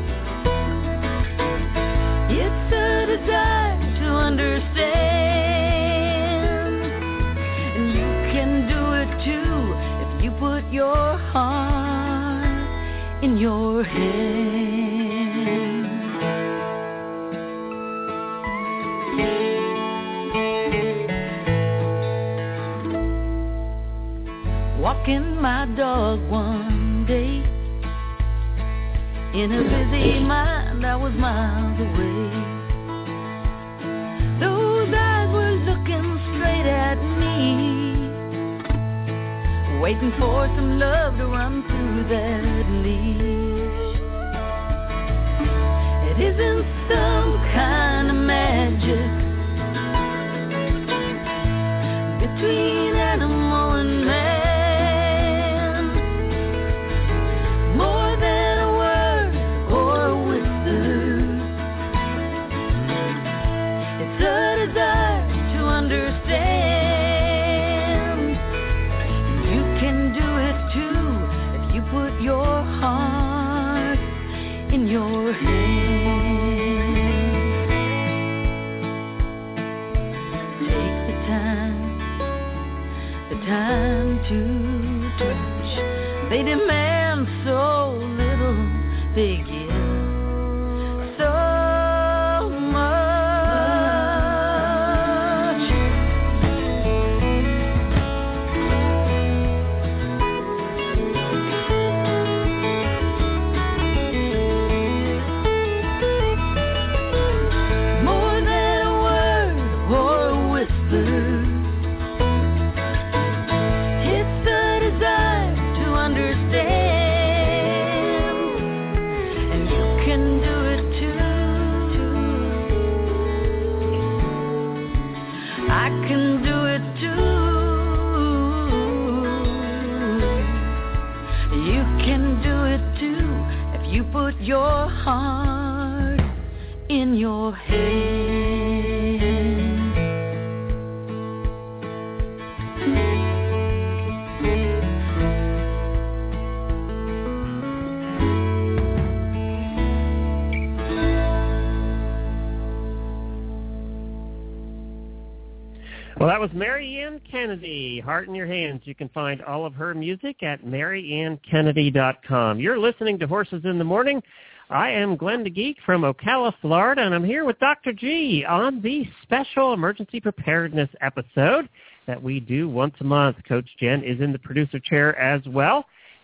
It's a desire to understand, and you can do it too if you put your heart in your hand. Walking my dog one day, in a busy mind I was miles away. Those eyes were looking straight at me, waiting for some love to run through that leash. It isn't some kind of magic between animal and man. Your hand. Take the time to touch. They demand so little, they give so much. Your heart in your hand. Well, that was Mary Ann Kennedy, Heart in Your Hands. You can find all of her music at MaryAnnKennedy.com. You're listening to Horses in the Morning. I am Glenn the Geek from Ocala, Florida, and I'm here with Dr. G on the special emergency preparedness episode that we do once a month. Coach Jen is in the producer chair as well.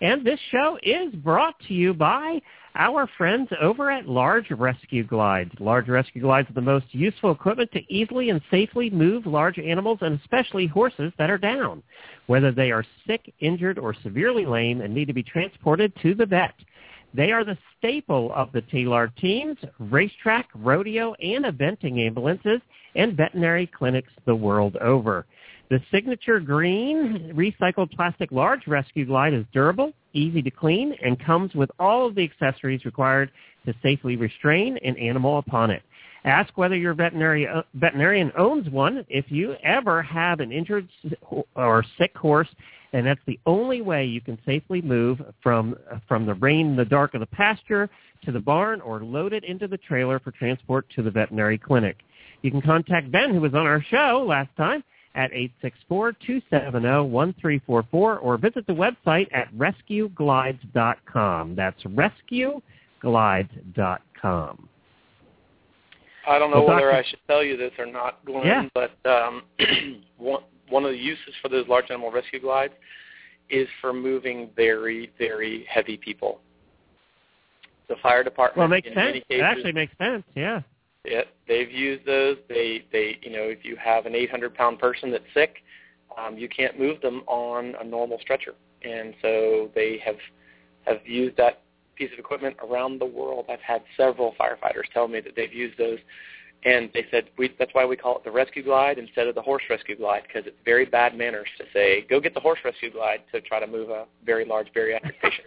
And this show is brought to you by our friends over at Large Rescue Glides. Large Rescue Glides are the most useful equipment to easily and safely move large animals, and especially horses that are down, whether they are sick, injured, or severely lame and need to be transported to the vet. They are the staple of the TLAR teams, racetrack, rodeo, and eventing ambulances, and veterinary clinics the world over. The signature green recycled plastic Large Rescue Glide is durable, easy to clean, and comes with all of the accessories required to safely restrain an animal upon it. Ask whether your veterinarian owns one if you ever have an injured or sick horse, and that's the only way you can safely move from the rain and the dark of the pasture to the barn or load it into the trailer for transport to the veterinary clinic. You can contact Ben, who was on our show last time, at 864-270-1344, or visit the website at rescueglides.com. That's rescueglides.com. I don't know whether I should tell you this or not, Glenn, but one of the uses for those large animal rescue glides is for moving very, very heavy people. The fire department, well, makes in sense. many cases, it actually makes sense, yeah. Yeah, they've used those. They, if you have an 800-pound person that's sick, you can't move them on a normal stretcher, and so they have used that piece of equipment around the world. I've had several firefighters tell me that they've used those, and they said that's why we call it the rescue glide instead of the horse rescue glide, because it's very bad manners to say, go get the horse rescue glide to try to move a very large bariatric patient.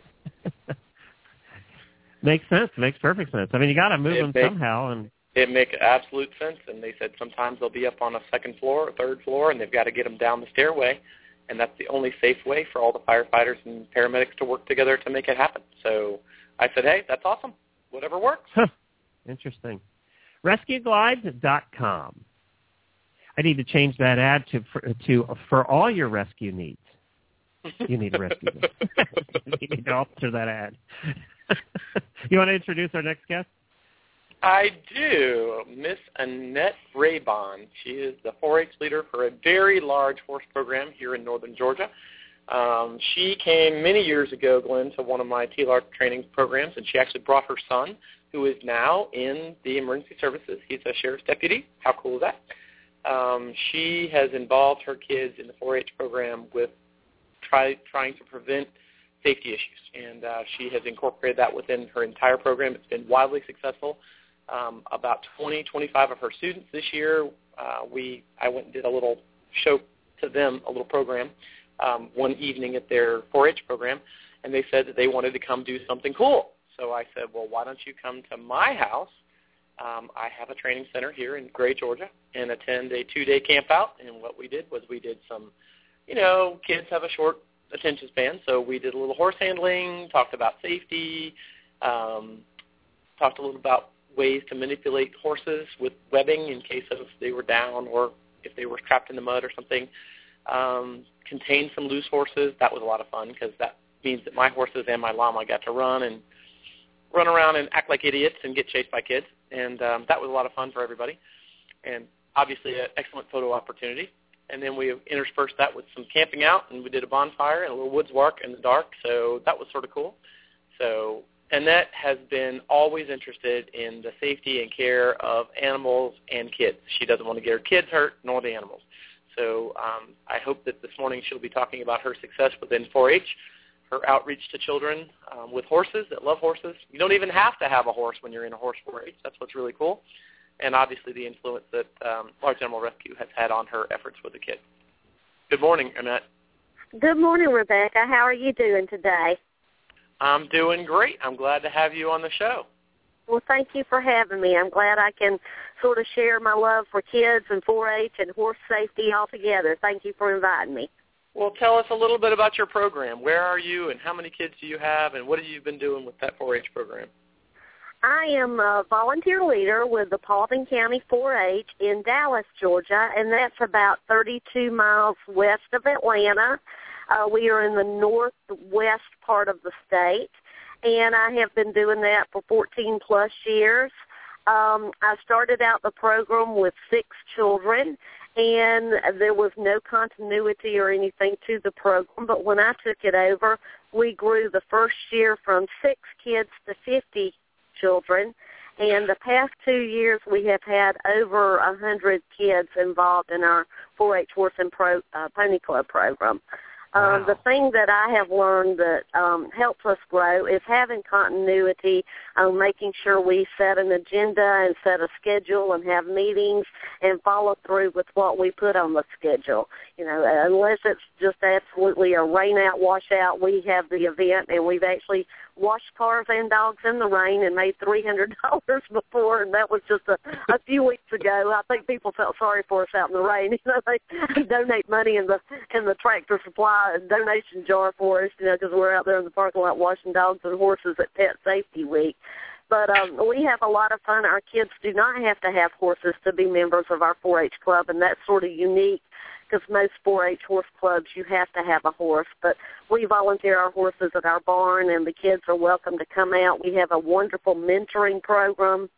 Makes sense. Makes perfect sense. I mean, you got to move them somehow, and it makes absolute sense, and they said sometimes they'll be up on a second floor or third floor, and they've got to get them down the stairway, and that's the only safe way for all the firefighters and paramedics to work together to make it happen. So I said, hey, that's awesome. Whatever works. Huh. Interesting. RescueGlides.com. I need to change that ad to for all your rescue needs. You need a rescue. You need to alter that ad. You want to introduce our next guest? I do. Miss Annette Raybon. She is the 4-H leader for a very large horse program here in northern Georgia. She came many years ago, Glenn, to one of my TLAR training programs, and she actually brought her son, who is now in the emergency services. He's a sheriff's deputy. How cool is that? She has involved her kids in the 4-H program with trying to prevent safety issues, and she has incorporated that within her entire program. It's been wildly successful. About 25 of her students this year, I went and did a little show to them, a little program, one evening at their 4-H program, and they said that they wanted to come do something cool. So I said, well, why don't you come to my house? I have a training center here in Gray, Georgia, and attend a 2-day camp out. And what we did was we did some, kids have a short attention span, so we did a little horse handling, talked about safety, talked a little about ways to manipulate horses with webbing in case of they were down or if they were trapped in the mud or something. Contained some loose horses. That was a lot of fun because that means that my horses and my llama got to run around and act like idiots and get chased by kids. And that was a lot of fun for everybody. And obviously an excellent photo opportunity. And then we interspersed that with some camping out, and we did a bonfire and a little woods walk in the dark. So that was sort of cool. So Annette has been always interested in the safety and care of animals and kids. She doesn't want to get her kids hurt nor the animals. So I hope that this morning she'll be talking about her success within 4-H, her outreach to children with horses that love horses. You don't even have to have a horse when you're in a horse 4-H. That's what's really cool. And obviously the influence that Large Animal Rescue has had on her efforts with the kids. Good morning, Annette. Good morning, Rebecca. How are you doing today? I'm doing great. I'm glad to have you on the show. Well, thank you for having me. I'm glad I can sort of share my love for kids and 4-H and horse safety all together. Thank you for inviting me. Well, tell us a little bit about your program. Where are you and how many kids do you have, and what have you been doing with that 4-H program? I am a volunteer leader with the Paulding County 4-H in Dallas, Georgia, and that's about 32 miles west of Atlanta. We are in the northwest part of the state, and I have been doing that for 14-plus years. I started out the program with 6 children, and there was no continuity or anything to the program. But when I took it over, we grew the first year from 6 kids to 50 children. And the past 2 years, we have had over 100 kids involved in our 4-H Horse and Pony Club program. Wow. The thing that I have learned that helps us grow is having continuity, making sure we set an agenda and set a schedule and have meetings and follow through with what we put on the schedule. You know, unless it's just absolutely a rain-out, wash-out, we have the event, and we've actually washed cars and dogs in the rain and made $300 before, and that was just a few weeks ago. I think people felt sorry for us out in the rain. You know, they donate money in the tractor supply donation jar for us, you know, because we're out there in the parking lot washing dogs and horses at Pet Safety Week. But we have a lot of fun. Our kids do not have to have horses to be members of our 4-H club, and that's sort of unique because most 4-H horse clubs, you have to have a horse. But we volunteer our horses at our barn, and the kids are welcome to come out. We have a wonderful mentoring program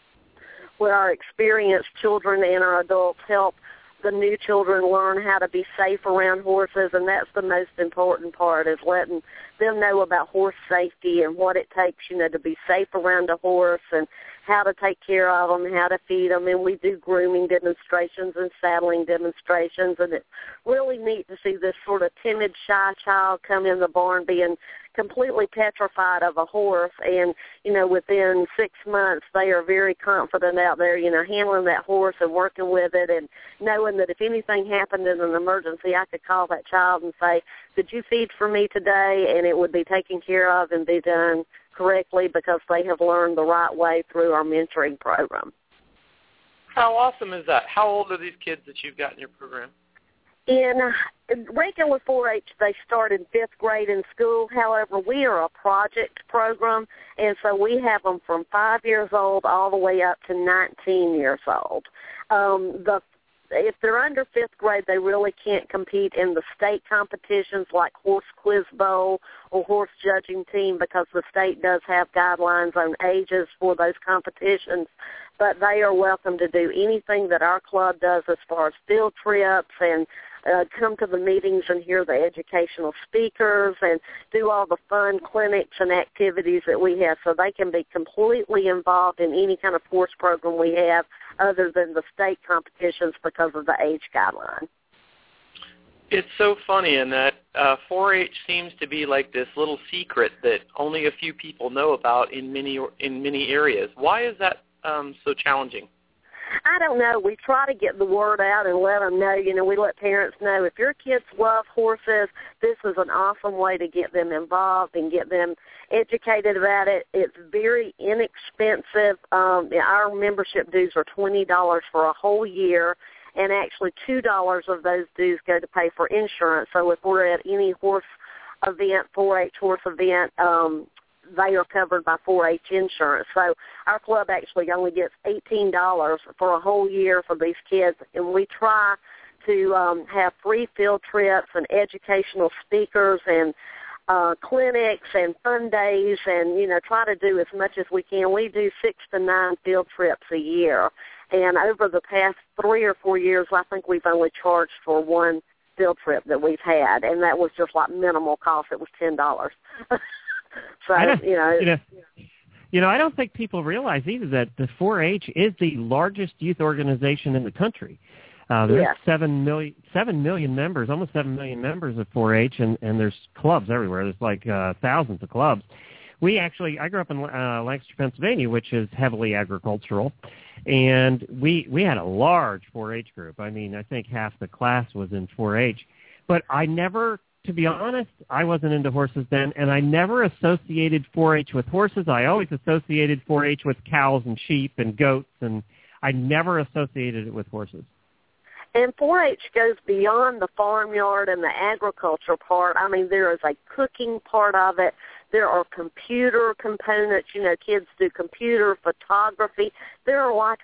where our experienced children and our adults help the new children learn how to be safe around horses, and that's the most important part, is letting them know about horse safety and what it takes, you know, to be safe around a horse and how to take care of them, how to feed them. And we do grooming demonstrations and saddling demonstrations, and it's really neat to see this sort of timid, shy child come in the barn being completely petrified of a horse, and, you know, within 6 months they are very confident out there, you know, handling that horse and working with it and knowing that if anything happened in an emergency, I could call that child and say, could you feed for me today? And it would be taken care of and be done correctly because they have learned the right way through our mentoring program. How awesome is that? How old are these kids that you've got in your program? In regular 4-H, they start in 5th grade in school. However, we are a project program, and so we have them from 5 years old all the way up to 19 years old. If they're under 5th grade, they really can't compete in the state competitions like Horse Quiz Bowl or Horse Judging Team because the state does have guidelines on ages for those competitions. But they are welcome to do anything that our club does as far as field trips and come to the meetings and hear the educational speakers and do all the fun clinics and activities that we have, so they can be completely involved in any kind of horse program we have other than the state competitions because of the age guideline. It's so funny in that 4-H seems to be like this little secret that only a few people know about in many areas. Why is that so challenging? I don't know. We try to get the word out and let them know. You know, we let parents know if your kids love horses, this is an awesome way to get them involved and get them educated about it. It's very inexpensive. Our membership dues are $20 for a whole year, and actually $2 of those dues go to pay for insurance. So if we're at any horse event, 4-H horse event, they are covered by 4-H insurance. So our club actually only gets $18 for a whole year for these kids, and we try to have free field trips and educational speakers and clinics and fun days and, you know, try to do as much as we can. We do 6 to 9 field trips a year, and over the past 3 or 4 years, I think we've only charged for one field trip that we've had, and that was just like minimal cost. It was $10. So, I don't think people realize either that the 4-H is the largest youth organization in the country. There's 7 million members, almost 7 million members of 4-H, and there's clubs everywhere. There's like thousands of clubs. I grew up in Lancaster, Pennsylvania, which is heavily agricultural, and we had a large 4-H group. I mean, I think half the class was in 4-H, but to be honest, I wasn't into horses then, and I never associated 4-H with horses. I always associated 4-H with cows and sheep and goats, and I never associated it with horses. And 4-H goes beyond the farmyard and the agriculture part. I mean, there is a cooking part of it. There are computer components. Kids do computer, photography. There are like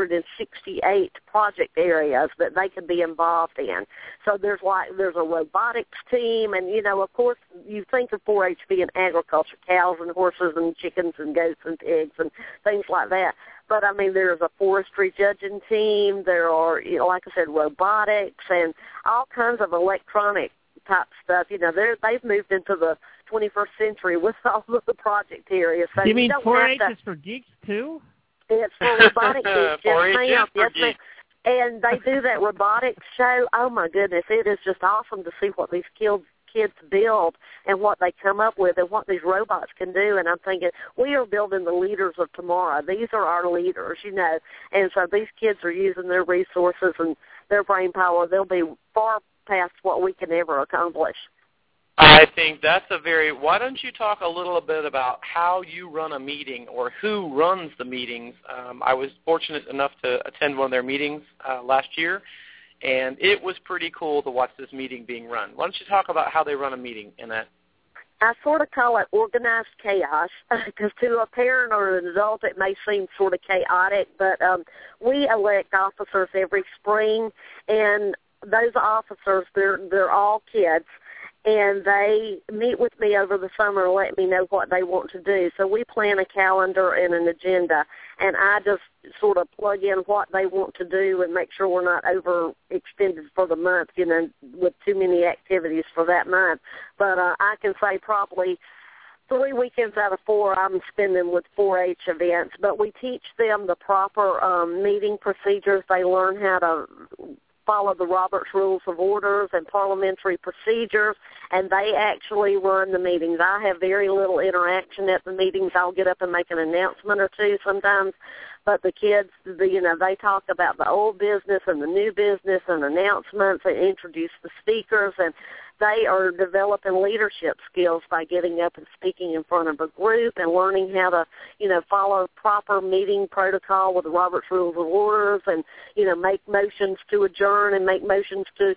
168 project areas that they could be involved in. So there's a robotics team, and, of course, you think of 4-H being agriculture, cows and horses and chickens and goats and pigs and things like that. But, there's a forestry judging team. There are, like I said, robotics and all kinds of electronic type stuff. They've moved into the 21st century with all of the project areas. So you mean 4-H is for geeks, too? It's for robotic geeks. 4-H is for geeks. And they do that robotics show. Oh, my goodness. It is just awesome to see what these kids build and what they come up with and what these robots can do. And I'm thinking, we are building the leaders of tomorrow. These are our leaders, And so these kids are using their resources and their brain power. They'll be far past what we can ever accomplish. I think that's why don't you talk a little bit about how you run a meeting or who runs the meetings? I was fortunate enough to attend one of their meetings last year, and it was pretty cool to watch this meeting being run. Why don't you talk about how they run a meeting, Annette? I sort of call it organized chaos because to a parent or an adult it may seem sort of chaotic, but we elect officers every spring, and those officers, they're all kids, and they meet with me over the summer and let me know what they want to do. So we plan a calendar and an agenda, and I just sort of plug in what they want to do and make sure we're not overextended for the month, with too many activities for that month. But I can say probably 3 weekends out of 4 I'm spending with 4-H events. But we teach them the proper meeting procedures. They learn how to follow the Robert's Rules of Orders and parliamentary procedures, and they actually run the meetings. I have very little interaction at the meetings. I'll get up and make an announcement or two sometimes, but the kids, they talk about the old business and the new business and announcements and introduce the speakers, and they are developing leadership skills by getting up and speaking in front of a group and learning how to, follow proper meeting protocol with the Robert's Rules of Orders and, make motions to adjourn and make motions to,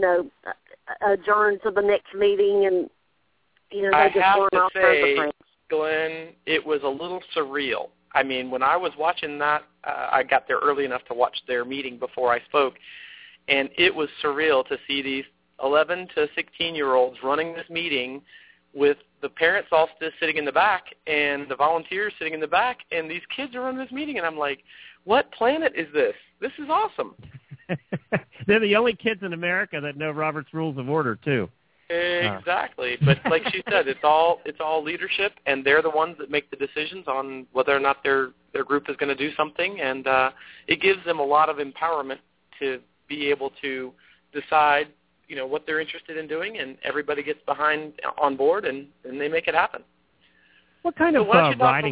adjourn to the next meeting. And, they just learn all kinds of things. Glenn, it was a little surreal. When I was watching that, I got there early enough to watch their meeting before I spoke, and it was surreal to see these 11 to 16-year-olds running this meeting with the parents all still sitting in the back and the volunteers sitting in the back, and these kids are running this meeting, and I'm like, what planet is this? This is awesome. They're the only kids in America that know Robert's Rules of Order, too. Exactly. But like she said, it's all leadership, and they're the ones that make the decisions on whether or not their group is going to do something, and it gives them a lot of empowerment to be able to decide what they're interested in doing, and everybody gets on board, and they make it happen. What kind of riding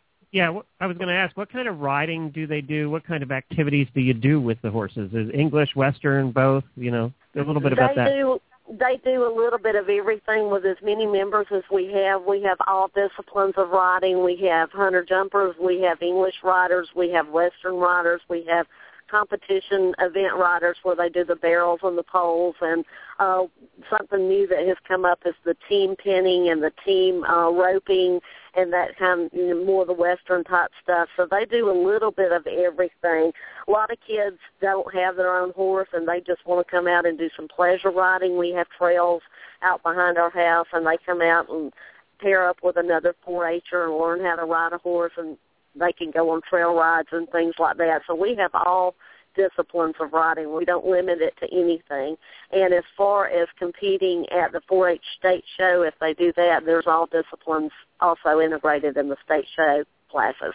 I was going to ask, what kind of riding do they do? What kind of activities do you do with the horses? Is English, Western, both? A little bit about that. They do a little bit of everything with as many members as we have. We have all disciplines of riding. We have hunter jumpers. We have English riders. We have Western riders. We have competition event riders where they do the barrels and the poles, and something new that has come up is the team pinning and the team roping and that kind of more of the Western type stuff. So they do a little bit of everything. A lot of kids don't have their own horse and they just want to come out and do some pleasure riding. We have trails out behind our house, and they come out and pair up with another 4-H'er and learn how to ride a horse, and they can go on trail rides and things like that. So we have all disciplines of riding. We don't limit it to anything. And as far as competing at the 4-H state show, if they do that, there's all disciplines also integrated in the state show classes.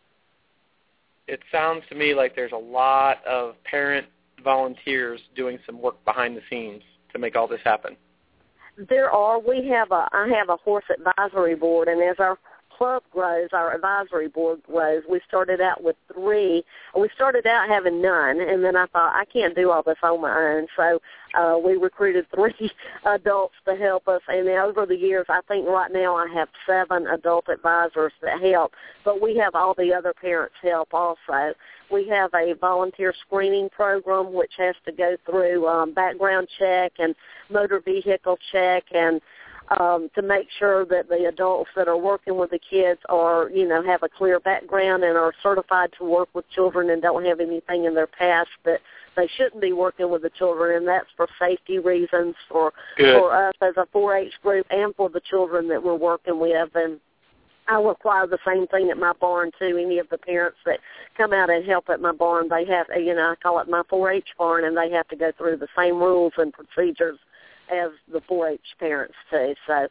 It sounds to me like there's a lot of parent volunteers doing some work behind the scenes to make all this happen. There are. I have a horse advisory board, and as our club grows, our advisory board grows. We started out with 3. We started out having none, and then I thought, I can't do all this on my own. So we recruited 3 adults to help us, and over the years, I think right now I have 7 adult advisors that help, but we have all the other parents help also. We have a volunteer screening program which has to go through background check and motor vehicle check and to make sure that the adults that are working with the kids are, have a clear background and are certified to work with children and don't have anything in their past that they shouldn't be working with the children, and that's for safety reasons for us as a 4-H group and for the children that we're working with. And I require the same thing at my barn, too. Any of the parents that come out and help at my barn, they have, I call it my 4-H barn, and they have to go through the same rules and procedures as the 4-H parents, too. So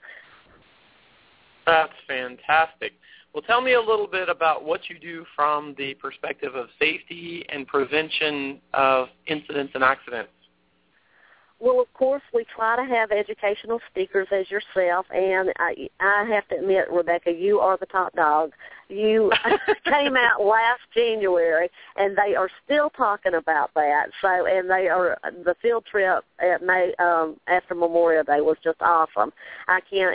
that's fantastic. Well, tell me a little bit about what you do from the perspective of safety and prevention of incidents and accidents. Well, of course, we try to have educational speakers as yourself, and I have to admit, Rebecca, you are the top dog. You came out last January, and they are still talking about that. So, and the field trip at after Memorial Day was just awesome. I can't,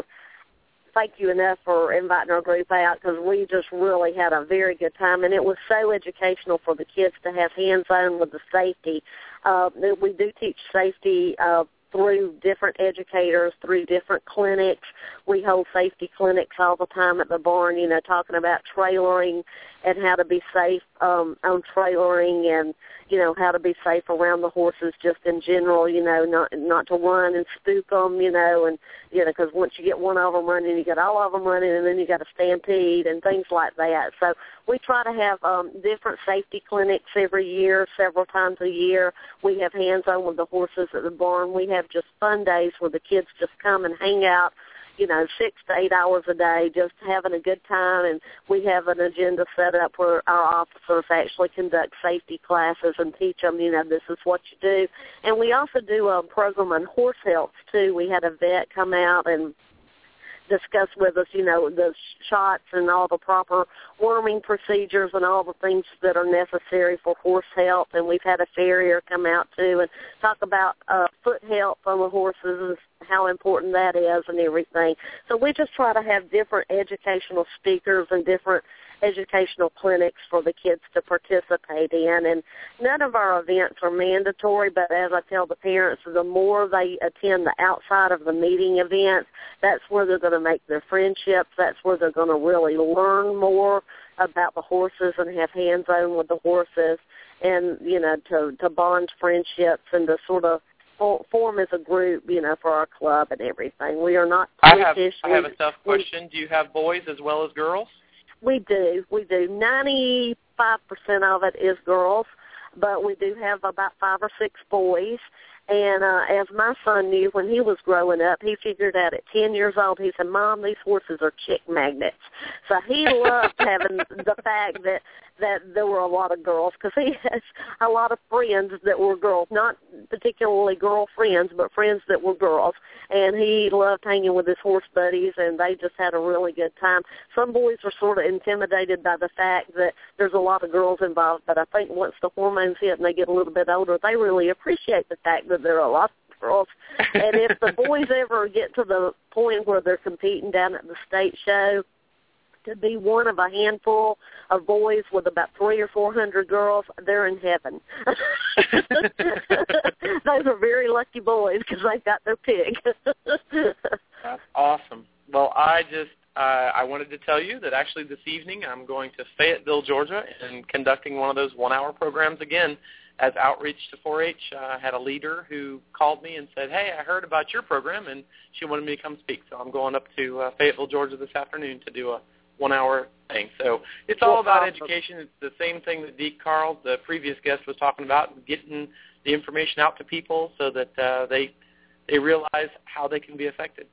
thank you enough for inviting our group out, because we just really had a very good time, and it was so educational for the kids to have hands-on with the safety. We do teach safety through different educators, through different clinics. We hold safety clinics all the time at the barn, talking about trailering and how to be safe on trailering, and, how to be safe around the horses just in general, not to run and spook them, and, because once you get one of them running, you get all of them running, and then you got a stampede and things like that. So we try to have different safety clinics every year, several times a year. We have hands-on with the horses at the barn. We have just fun days where the kids just come and hang out, 6 to 8 hours a day, just having a good time. And we have an agenda set up where our officers actually conduct safety classes and teach them, this is what you do. And we also do a program on horse health, too. We had a vet come out and discuss with us, the shots and all the proper worming procedures and all the things that are necessary for horse health. And we've had a farrier come out, too, and talk about foot health on the horses and how important that is and everything. So we just try to have different educational speakers and different educational clinics for the kids to participate in. And none of our events are mandatory, but as I tell the parents, the more they attend the outside of the meeting events, that's where they're going to make their friendships. That's where they're going to really learn more about the horses and have hands-on with the horses, and, to bond friendships and to sort of form as a group, for our club and everything. We are not British. I have a tough question. Do you have boys as well as girls? We do. 95% of it is girls, but we do have about 5 or 6 boys. And as my son knew when he was growing up, he figured out at 10 years old, he said, Mom, these horses are chick magnets. So he loved having the fact that there were a lot of girls, because he has a lot of friends that were girls, not particularly girl friends, but friends that were girls. And he loved hanging with his horse buddies, and they just had a really good time. Some boys were sort of intimidated by the fact that there's a lot of girls involved, but I think once the hormones hit and they get a little bit older, they really appreciate the fact that there are a lot of girls. And if the boys ever get to the point where they're competing down at the state show, to be one of a handful of boys with about 300 or 400 girls, they're in heaven. Those are very lucky boys because they got their pig. That's awesome. Well, I wanted to tell you that actually this evening I'm going to Fayetteville, Georgia, and conducting one of those 1-hour programs again as outreach to 4-H. I had a leader who called me and said, hey, I heard about your program, and she wanted me to come speak. So I'm going up to Fayetteville, Georgia this afternoon to do a 1-hour thing. So it's all about education. It's the same thing that Deke Carl, the previous guest, was talking about, getting the information out to people so that they realize how they can be affected.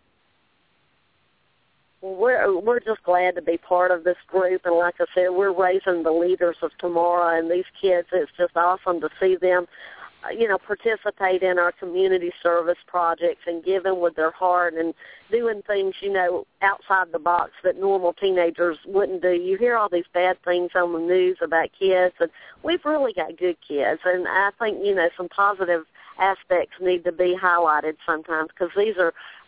Well, we're just glad to be part of this group, and like I said, we're raising the leaders of tomorrow, and these kids, it's just awesome to see them participate in our community service projects and giving with their heart and doing things, outside the box that normal teenagers wouldn't do. You hear all these bad things on the news about kids, and we've really got good kids. And I think, some positive aspects need to be highlighted sometimes, because these are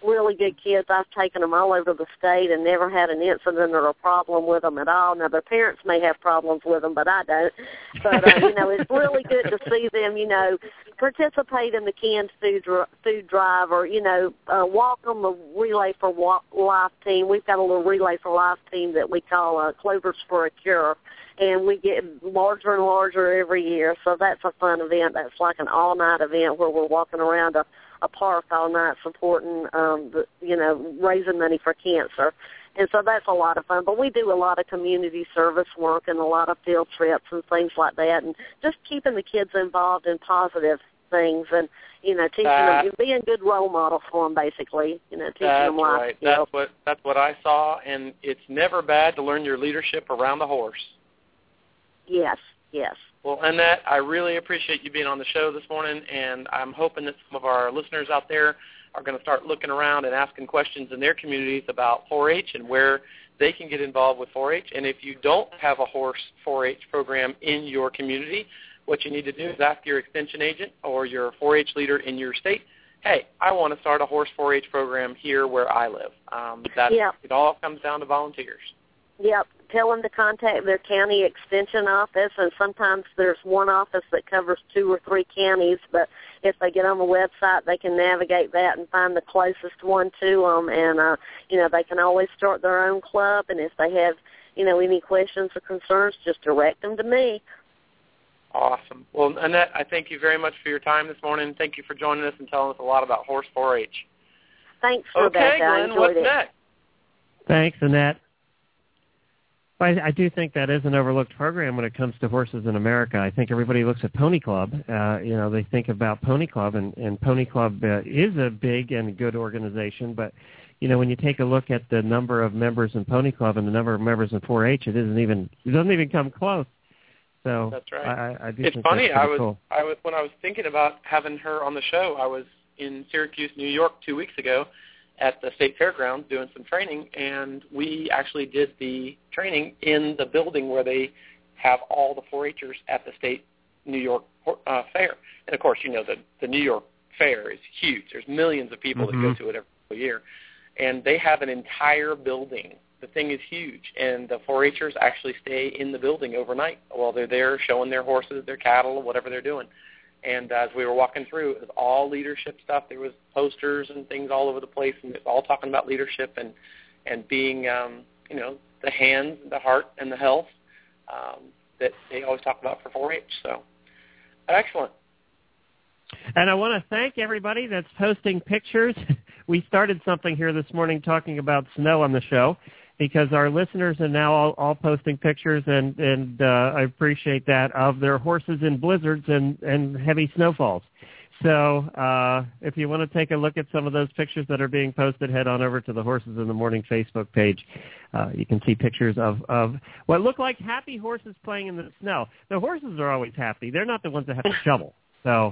really good kids. I've taken them all over the state and never had an incident or a problem with them at all. Now, their parents may have problems with them, but I don't. But, it's really good to see them, participate in the canned food drive or, walk on the Relay for Life team. We've got a little Relay for Life team that we call Clovers for a Cure, and we get larger and larger every year. So that's a fun event. That's like an all-night event where we're walking around a park all night supporting, raising money for cancer. And so that's a lot of fun. But we do a lot of community service work and a lot of field trips and things like that, and just keeping the kids involved in positive things and, teaching them, being good role models for them, basically, teaching them life skills. That's what I saw, and it's never bad to learn your leadership around the horse. Yes. Well, Annette, I really appreciate you being on the show this morning, and I'm hoping that some of our listeners out there are going to start looking around and asking questions in their communities about 4-H and where they can get involved with 4-H. And if you don't have a horse 4-H program in your community, what you need to do is ask your extension agent or your 4-H leader in your state, hey, I want to start a horse 4-H program here where I live. It all comes down to volunteers. Yep. Tell them to contact their county extension office, and sometimes there's one office that covers 2 or 3 counties, but if they get on the website, they can navigate that and find the closest one to them, and, they can always start their own club, and if they have, any questions or concerns, just direct them to me. Awesome. Well, Annette, I thank you very much for your time this morning. Thank you for joining us and telling us a lot about horse 4-H. Thanks for that. Okay, Glenn, what's next? Thanks, Annette. I do think that is an overlooked program when it comes to horses in America. I think everybody looks at Pony Club. They think about Pony Club, and Pony Club is a big and good organization. But, when you take a look at the number of members in Pony Club and the number of members in 4-H, it doesn't even come close. So that's right. I do it's think funny. That's cool. When I was thinking about having her on the show, I was in Syracuse, New York 2 weeks ago at the State Fairgrounds doing some training, and we actually did the training in the building where they have all the 4-H'ers at the State New York Fair. And, of course, the New York Fair is huge. There's millions of people that go to it every year. And they have an entire building. The thing is huge. And the 4-H'ers actually stay in the building overnight while they're there showing their horses, their cattle, whatever they're doing. And as we were walking through, it was all leadership stuff. There was posters and things all over the place, and it's all talking about leadership and being, the hands, the heart, and the health that they always talk about for 4-H. So, excellent. And I want to thank everybody that's posting pictures. We started something here this morning talking about snow on the show, because our listeners are now all posting pictures, and I appreciate that, of their horses in blizzards and heavy snowfalls. So if you want to take a look at some of those pictures that are being posted, head on over to the Horses in the Morning Facebook page. You can see pictures of what look like happy horses playing in the snow. The horses are always happy. They're not the ones that have to shovel. So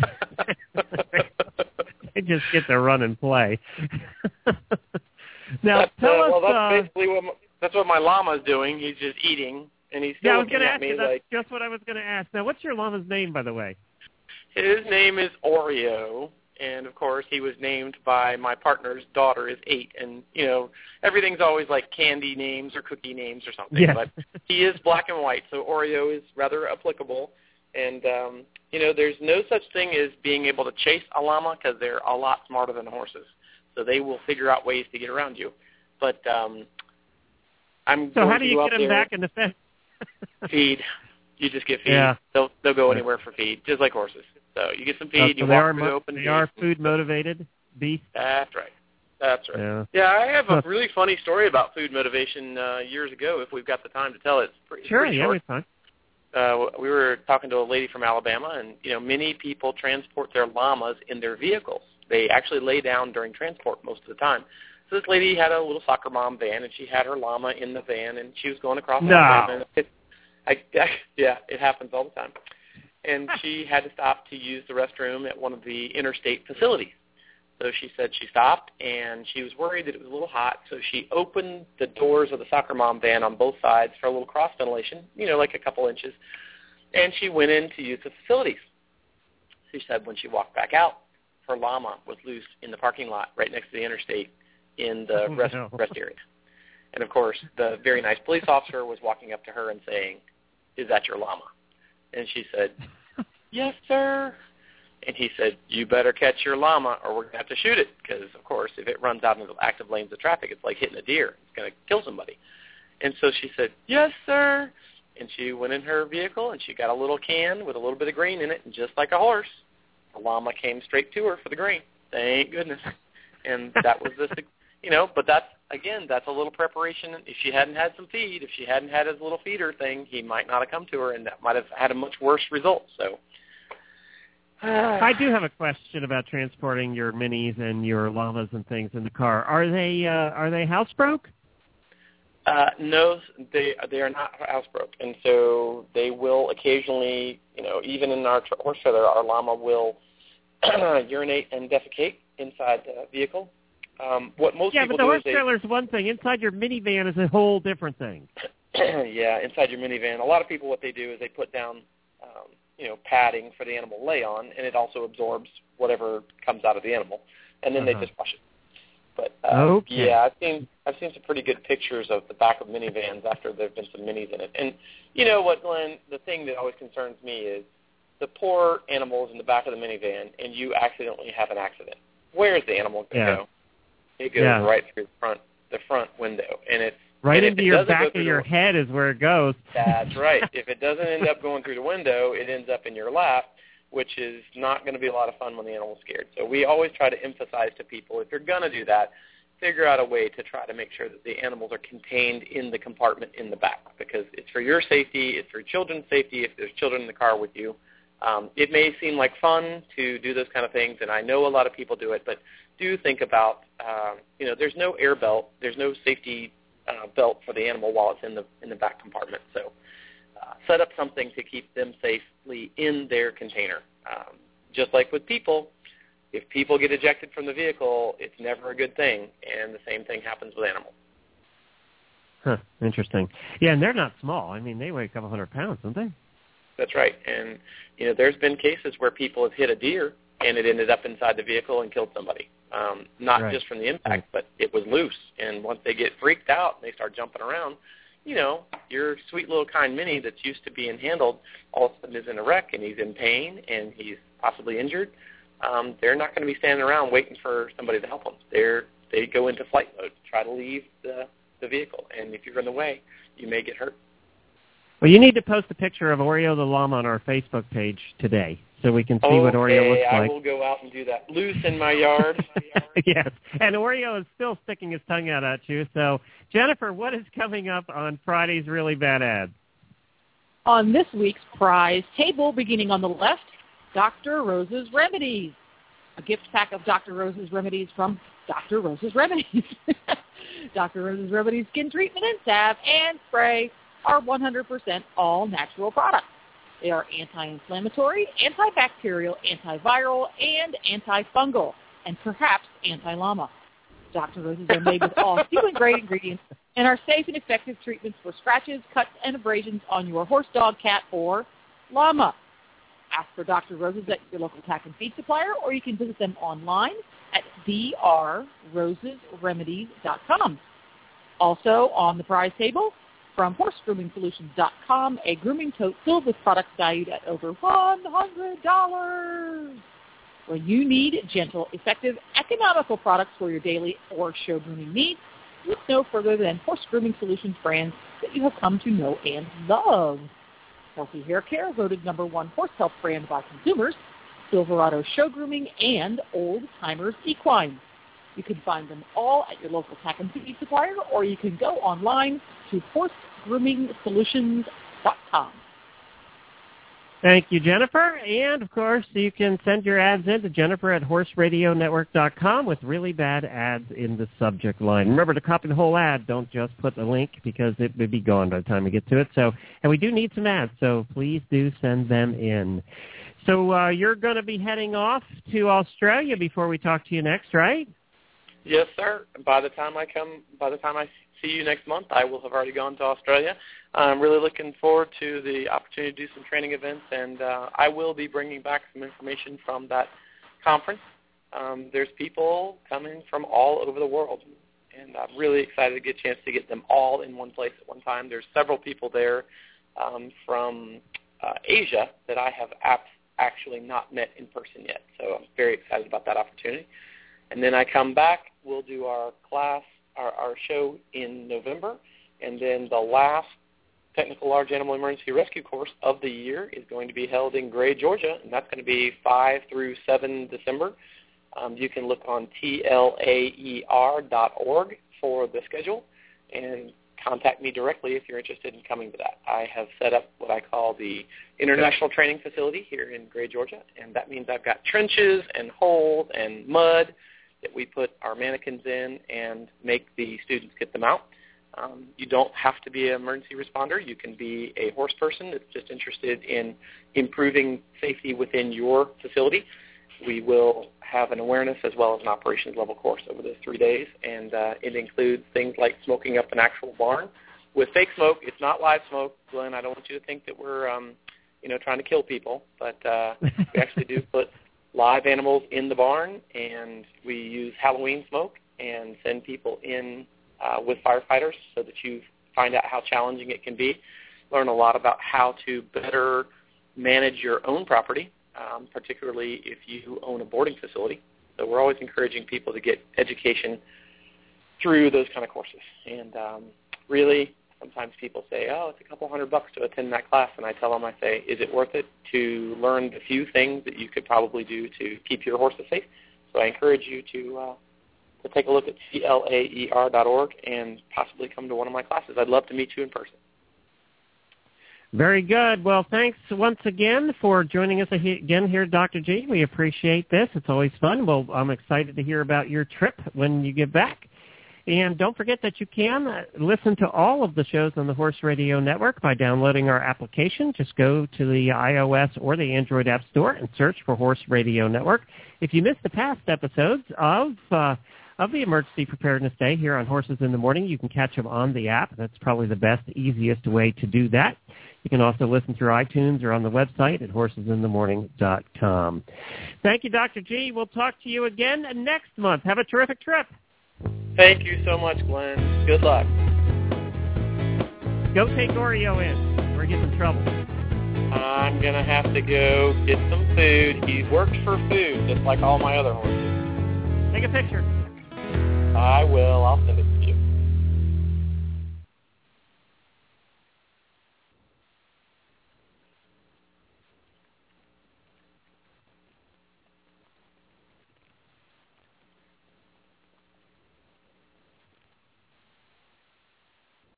they just get to run and play. Now, that's what my llama is doing. He's just eating, and he's still looking at me like... That's just what I was going to ask. Now, what's your llama's name, by the way? His name is Oreo, and, of course, he was named by my partner's daughter is 8. And, everything's always like candy names or cookie names or something. Yes. But he is black and white, so Oreo is rather applicable. And, there's no such thing as being able to chase a llama, because they're a lot smarter than horses. So they will figure out ways to get around you. But So how do you get them back in the fence? Feed. You just get feed. Yeah. They'll go anywhere for feed, just like horses. So you get some feed, you walk through the open gate. They are food-motivated beasts? That's right. Yeah, I have a really funny story about food motivation years ago, if we've got the time to tell it. It's pretty short. It's fine. We were talking to a lady from Alabama, and, many people transport their llamas in their vehicles. They actually lay down during transport most of the time. So this lady had a little soccer mom van, and she had her llama in the van, and she was going across Alabama. Yeah, it happens all the time. And she had to stop to use the restroom at one of the interstate facilities. So she said she stopped, and she was worried that it was a little hot, so she opened the doors of the soccer mom van on both sides for a little cross ventilation, like a couple inches, and she went in to use the facilities. She said when she walked back out, her llama was loose in the parking lot right next to the interstate in the rest area. And, of course, the very nice police officer was walking up to her and saying, "Is that your llama?" And she said, "Yes, sir." And he said, "You better catch your llama or we're going to have to shoot it because, of course, if it runs out into active lanes of traffic, it's like hitting a deer. It's going to kill somebody." And so she said, "Yes, sir." And she went in her vehicle and she got a little can with a little bit of grain in it, and just like a horse, the llama came straight to her for the grain. Thank goodness. And that was this, but that's a little preparation. If she hadn't had some feed, if she hadn't had his little feeder thing, he might not have come to her, and that might have had a much worse result. So I do have a question about transporting your minis and your llamas and things in the car. Are they housebroke? No, they are not housebroke, and so they will occasionally, even in our horse trailer, our llama will urinate and defecate inside the vehicle. What most people do is but the horse trailer is one thing. Inside your minivan is a whole different thing. Yeah, inside your minivan, a lot of people, what they do is they put down, padding for the animal to lay on, and it also absorbs whatever comes out of the animal, and then they just wash it. But yeah, I've seen some pretty good pictures of the back of minivans after there've been some minis in it. And you know what, Glenn? The thing that always concerns me is the poor animals in the back of the minivan, and you accidentally have an accident. Where is the animal going to go? It goes right through the front window, and it's right into your back of your head is where it goes. That's right. If it doesn't end up going through the window, it ends up in your lap, which is not going to be a lot of fun when the animal's scared. So we always try to emphasize to people, if you're going to do that, figure out a way to try to make sure that the animals are contained in the compartment in the back, because it's for your safety, it's for children's safety if there's children in the car with you. It may seem like fun to do those kind of things, and I know a lot of people do it, but do think about, there's no air belt, there's no safety belt for the animal while it's in the back compartment. So set up something to keep them safely in their container. Just like with people, if people get ejected from the vehicle, it's never a good thing, and the same thing happens with animals. Huh, interesting. Yeah, and they're not small. I mean, they weigh a couple 100 pounds, don't they? That's right. And, there's been cases where people have hit a deer, and it ended up inside the vehicle and killed somebody. Not just from the impact, but it was loose. And once they get freaked out and they start jumping around, your sweet little kind mini that's used to being handled all of a sudden is in a wreck, and he's in pain, and he's possibly injured. They're not going to be standing around waiting for somebody to help them. They go into flight mode, try to leave the vehicle. And if you're in the way, you may get hurt. Well, you need to post a picture of Oreo the llama on our Facebook page today so we can see what Oreo looks like. I will go out and do that. Loose in my yard. Yes, and Oreo is still sticking his tongue out at you. So, Jennifer, what is coming up on Friday's Really Bad Ads? On this week's prize table, beginning on the left, Dr. Rose's Remedies. A gift pack of Dr. Rose's Remedies from Dr. Rose's Remedies. Dr. Rose's Remedies skin treatment and salve and spray are 100% all natural products. They are anti-inflammatory, antibacterial, antiviral, and antifungal, and perhaps anti-llama. Dr. Rose's are made with all human-grade ingredients and are safe and effective treatments for scratches, cuts, and abrasions on your horse, dog, cat, or llama. Ask for Dr. Rose's at your local tack and feed supplier, or you can visit them online at drrosesremedies.com. Also on the prize table, from horsegroomingsolutions.com, a grooming tote filled with products valued at over $100. When you need gentle, effective, economical products for your daily or show grooming needs, look no further than Horse Grooming Solutions brands that you have come to know and love. Healthy Hair Care, voted #1 horse health brand by consumers, Silverado Show Grooming, and Old Timers Equine. You can find them all at your local tack and feed supplier, or you can go online to horsegroomingsolutions.com. Thank you, Jennifer. And, of course, you can send your ads in to Jennifer at horseradionetwork.com with really bad ads in the subject line. Remember to copy the whole ad. Don't just put the link because it would be gone by the time we get to it. And we do need some ads, so please do send them in. So you're going to be heading off to Australia before we talk to you next, right? Yes, sir. By the time I see you next month, I will have already gone to Australia. I'm really looking forward to the opportunity to do some training events, and I will be bringing back some information from that conference. there's people coming from all over the world. And I'm really excited to get a chance to get them all in one place at one time. There's several people there from Asia that I have actually not met in person yet. So I'm very excited about that opportunity. And then I come back, we'll do our class, our show in November, and then the last Technical Large Animal Emergency Rescue course of the year is going to be held in Gray, Georgia, and that's going to be 5 through 7 December. You can look on tlaer.org for the schedule and contact me directly if you're interested in coming to that. I have set up what I call the International Training Facility here in Gray, Georgia, and that means I've got trenches and holes and mud that we put our mannequins in and make the students get them out. You don't have to be an emergency responder. You can be a horse person that's just interested in improving safety within your facility. We will have an awareness as well as an operations level course over those 3 days, and it includes things like smoking up an actual barn with fake smoke. It's not live smoke, Glenn. I don't want you to think that we're trying to kill people, but we actually do put live animals in the barn, and we use Halloween smoke and send people in with firefighters so that you find out how challenging it can be, learn a lot about how to better manage your own property, particularly if you own a boarding facility. So we're always encouraging people to get education through those kind of courses. And really, sometimes people say, oh, it's a couple $100 to attend that class. And I tell them, I say, is it worth it to learn the few things that you could probably do to keep your horses safe? So I encourage you to take a look at tlaer.org and possibly come to one of my classes. I'd love to meet you in person. Very good. Well, thanks once again for joining us again here, Dr. G. We appreciate this. It's always fun. Well, I'm excited to hear about your trip when you get back. And don't forget that you can listen to all of the shows on the Horse Radio Network by downloading our application. Just go to the iOS or the Android App Store and search for Horse Radio Network. If you missed the past episodes of the Emergency Preparedness Day here on Horses in the Morning, you can catch them on the app. That's probably the best, easiest way to do that. You can also listen through iTunes or on the website at horsesinthemorning.com. Thank you, Dr. G. We'll talk to you again next month. Have a terrific trip. Thank you so much, Glenn. Good luck. Go take Oreo in or get in trouble. I'm going to have to go get some food. He works for food, just like all my other horses. Take a picture. I will. I'll send it.